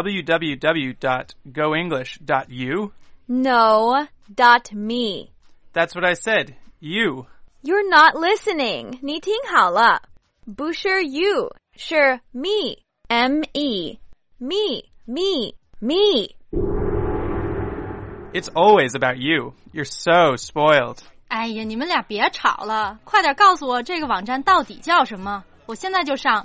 [SPEAKER 25] www.goenglish.you
[SPEAKER 17] No, .me.
[SPEAKER 25] That's what I said. You.
[SPEAKER 17] You're not listening. 你听好了，不是 you， 是 me. M-E. Me.
[SPEAKER 25] It's always about you. You're so spoiled.
[SPEAKER 24] 哎呀，你们俩别吵了，快点告诉我这个网站到底叫什么，我现在就上。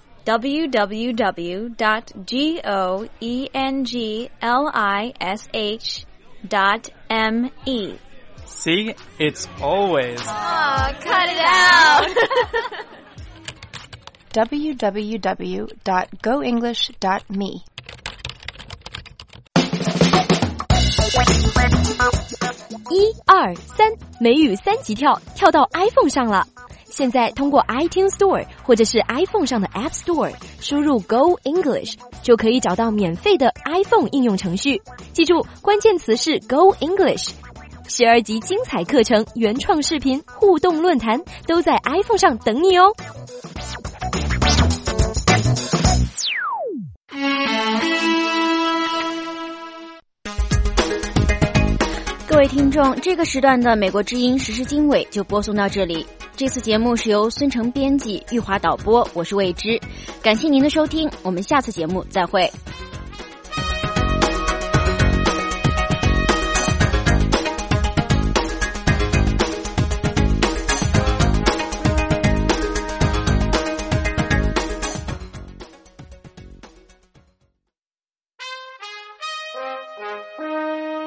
[SPEAKER 2] www.goenglish.me
[SPEAKER 25] See? It's always.
[SPEAKER 17] Oh, cut it out.
[SPEAKER 3] www.goenglish.me
[SPEAKER 5] 1、2、3，美语3级跳，跳到 iPhone 上了。现在通过 iTunes Store 或者是 iPhone 上的 App Store 输入 Go English 就可以找到免费的 iPhone 应用程序。记住，关键词是 Go English。12集精彩课程、原创视频、互动论坛都在 iPhone 上等你哦。
[SPEAKER 2] 各位听众，这个时段的美国之音时事经纬就播送到这里。这次节目是由孙成编辑、玉华导播，我是魏之，感谢您的收听，我们下次节目再会。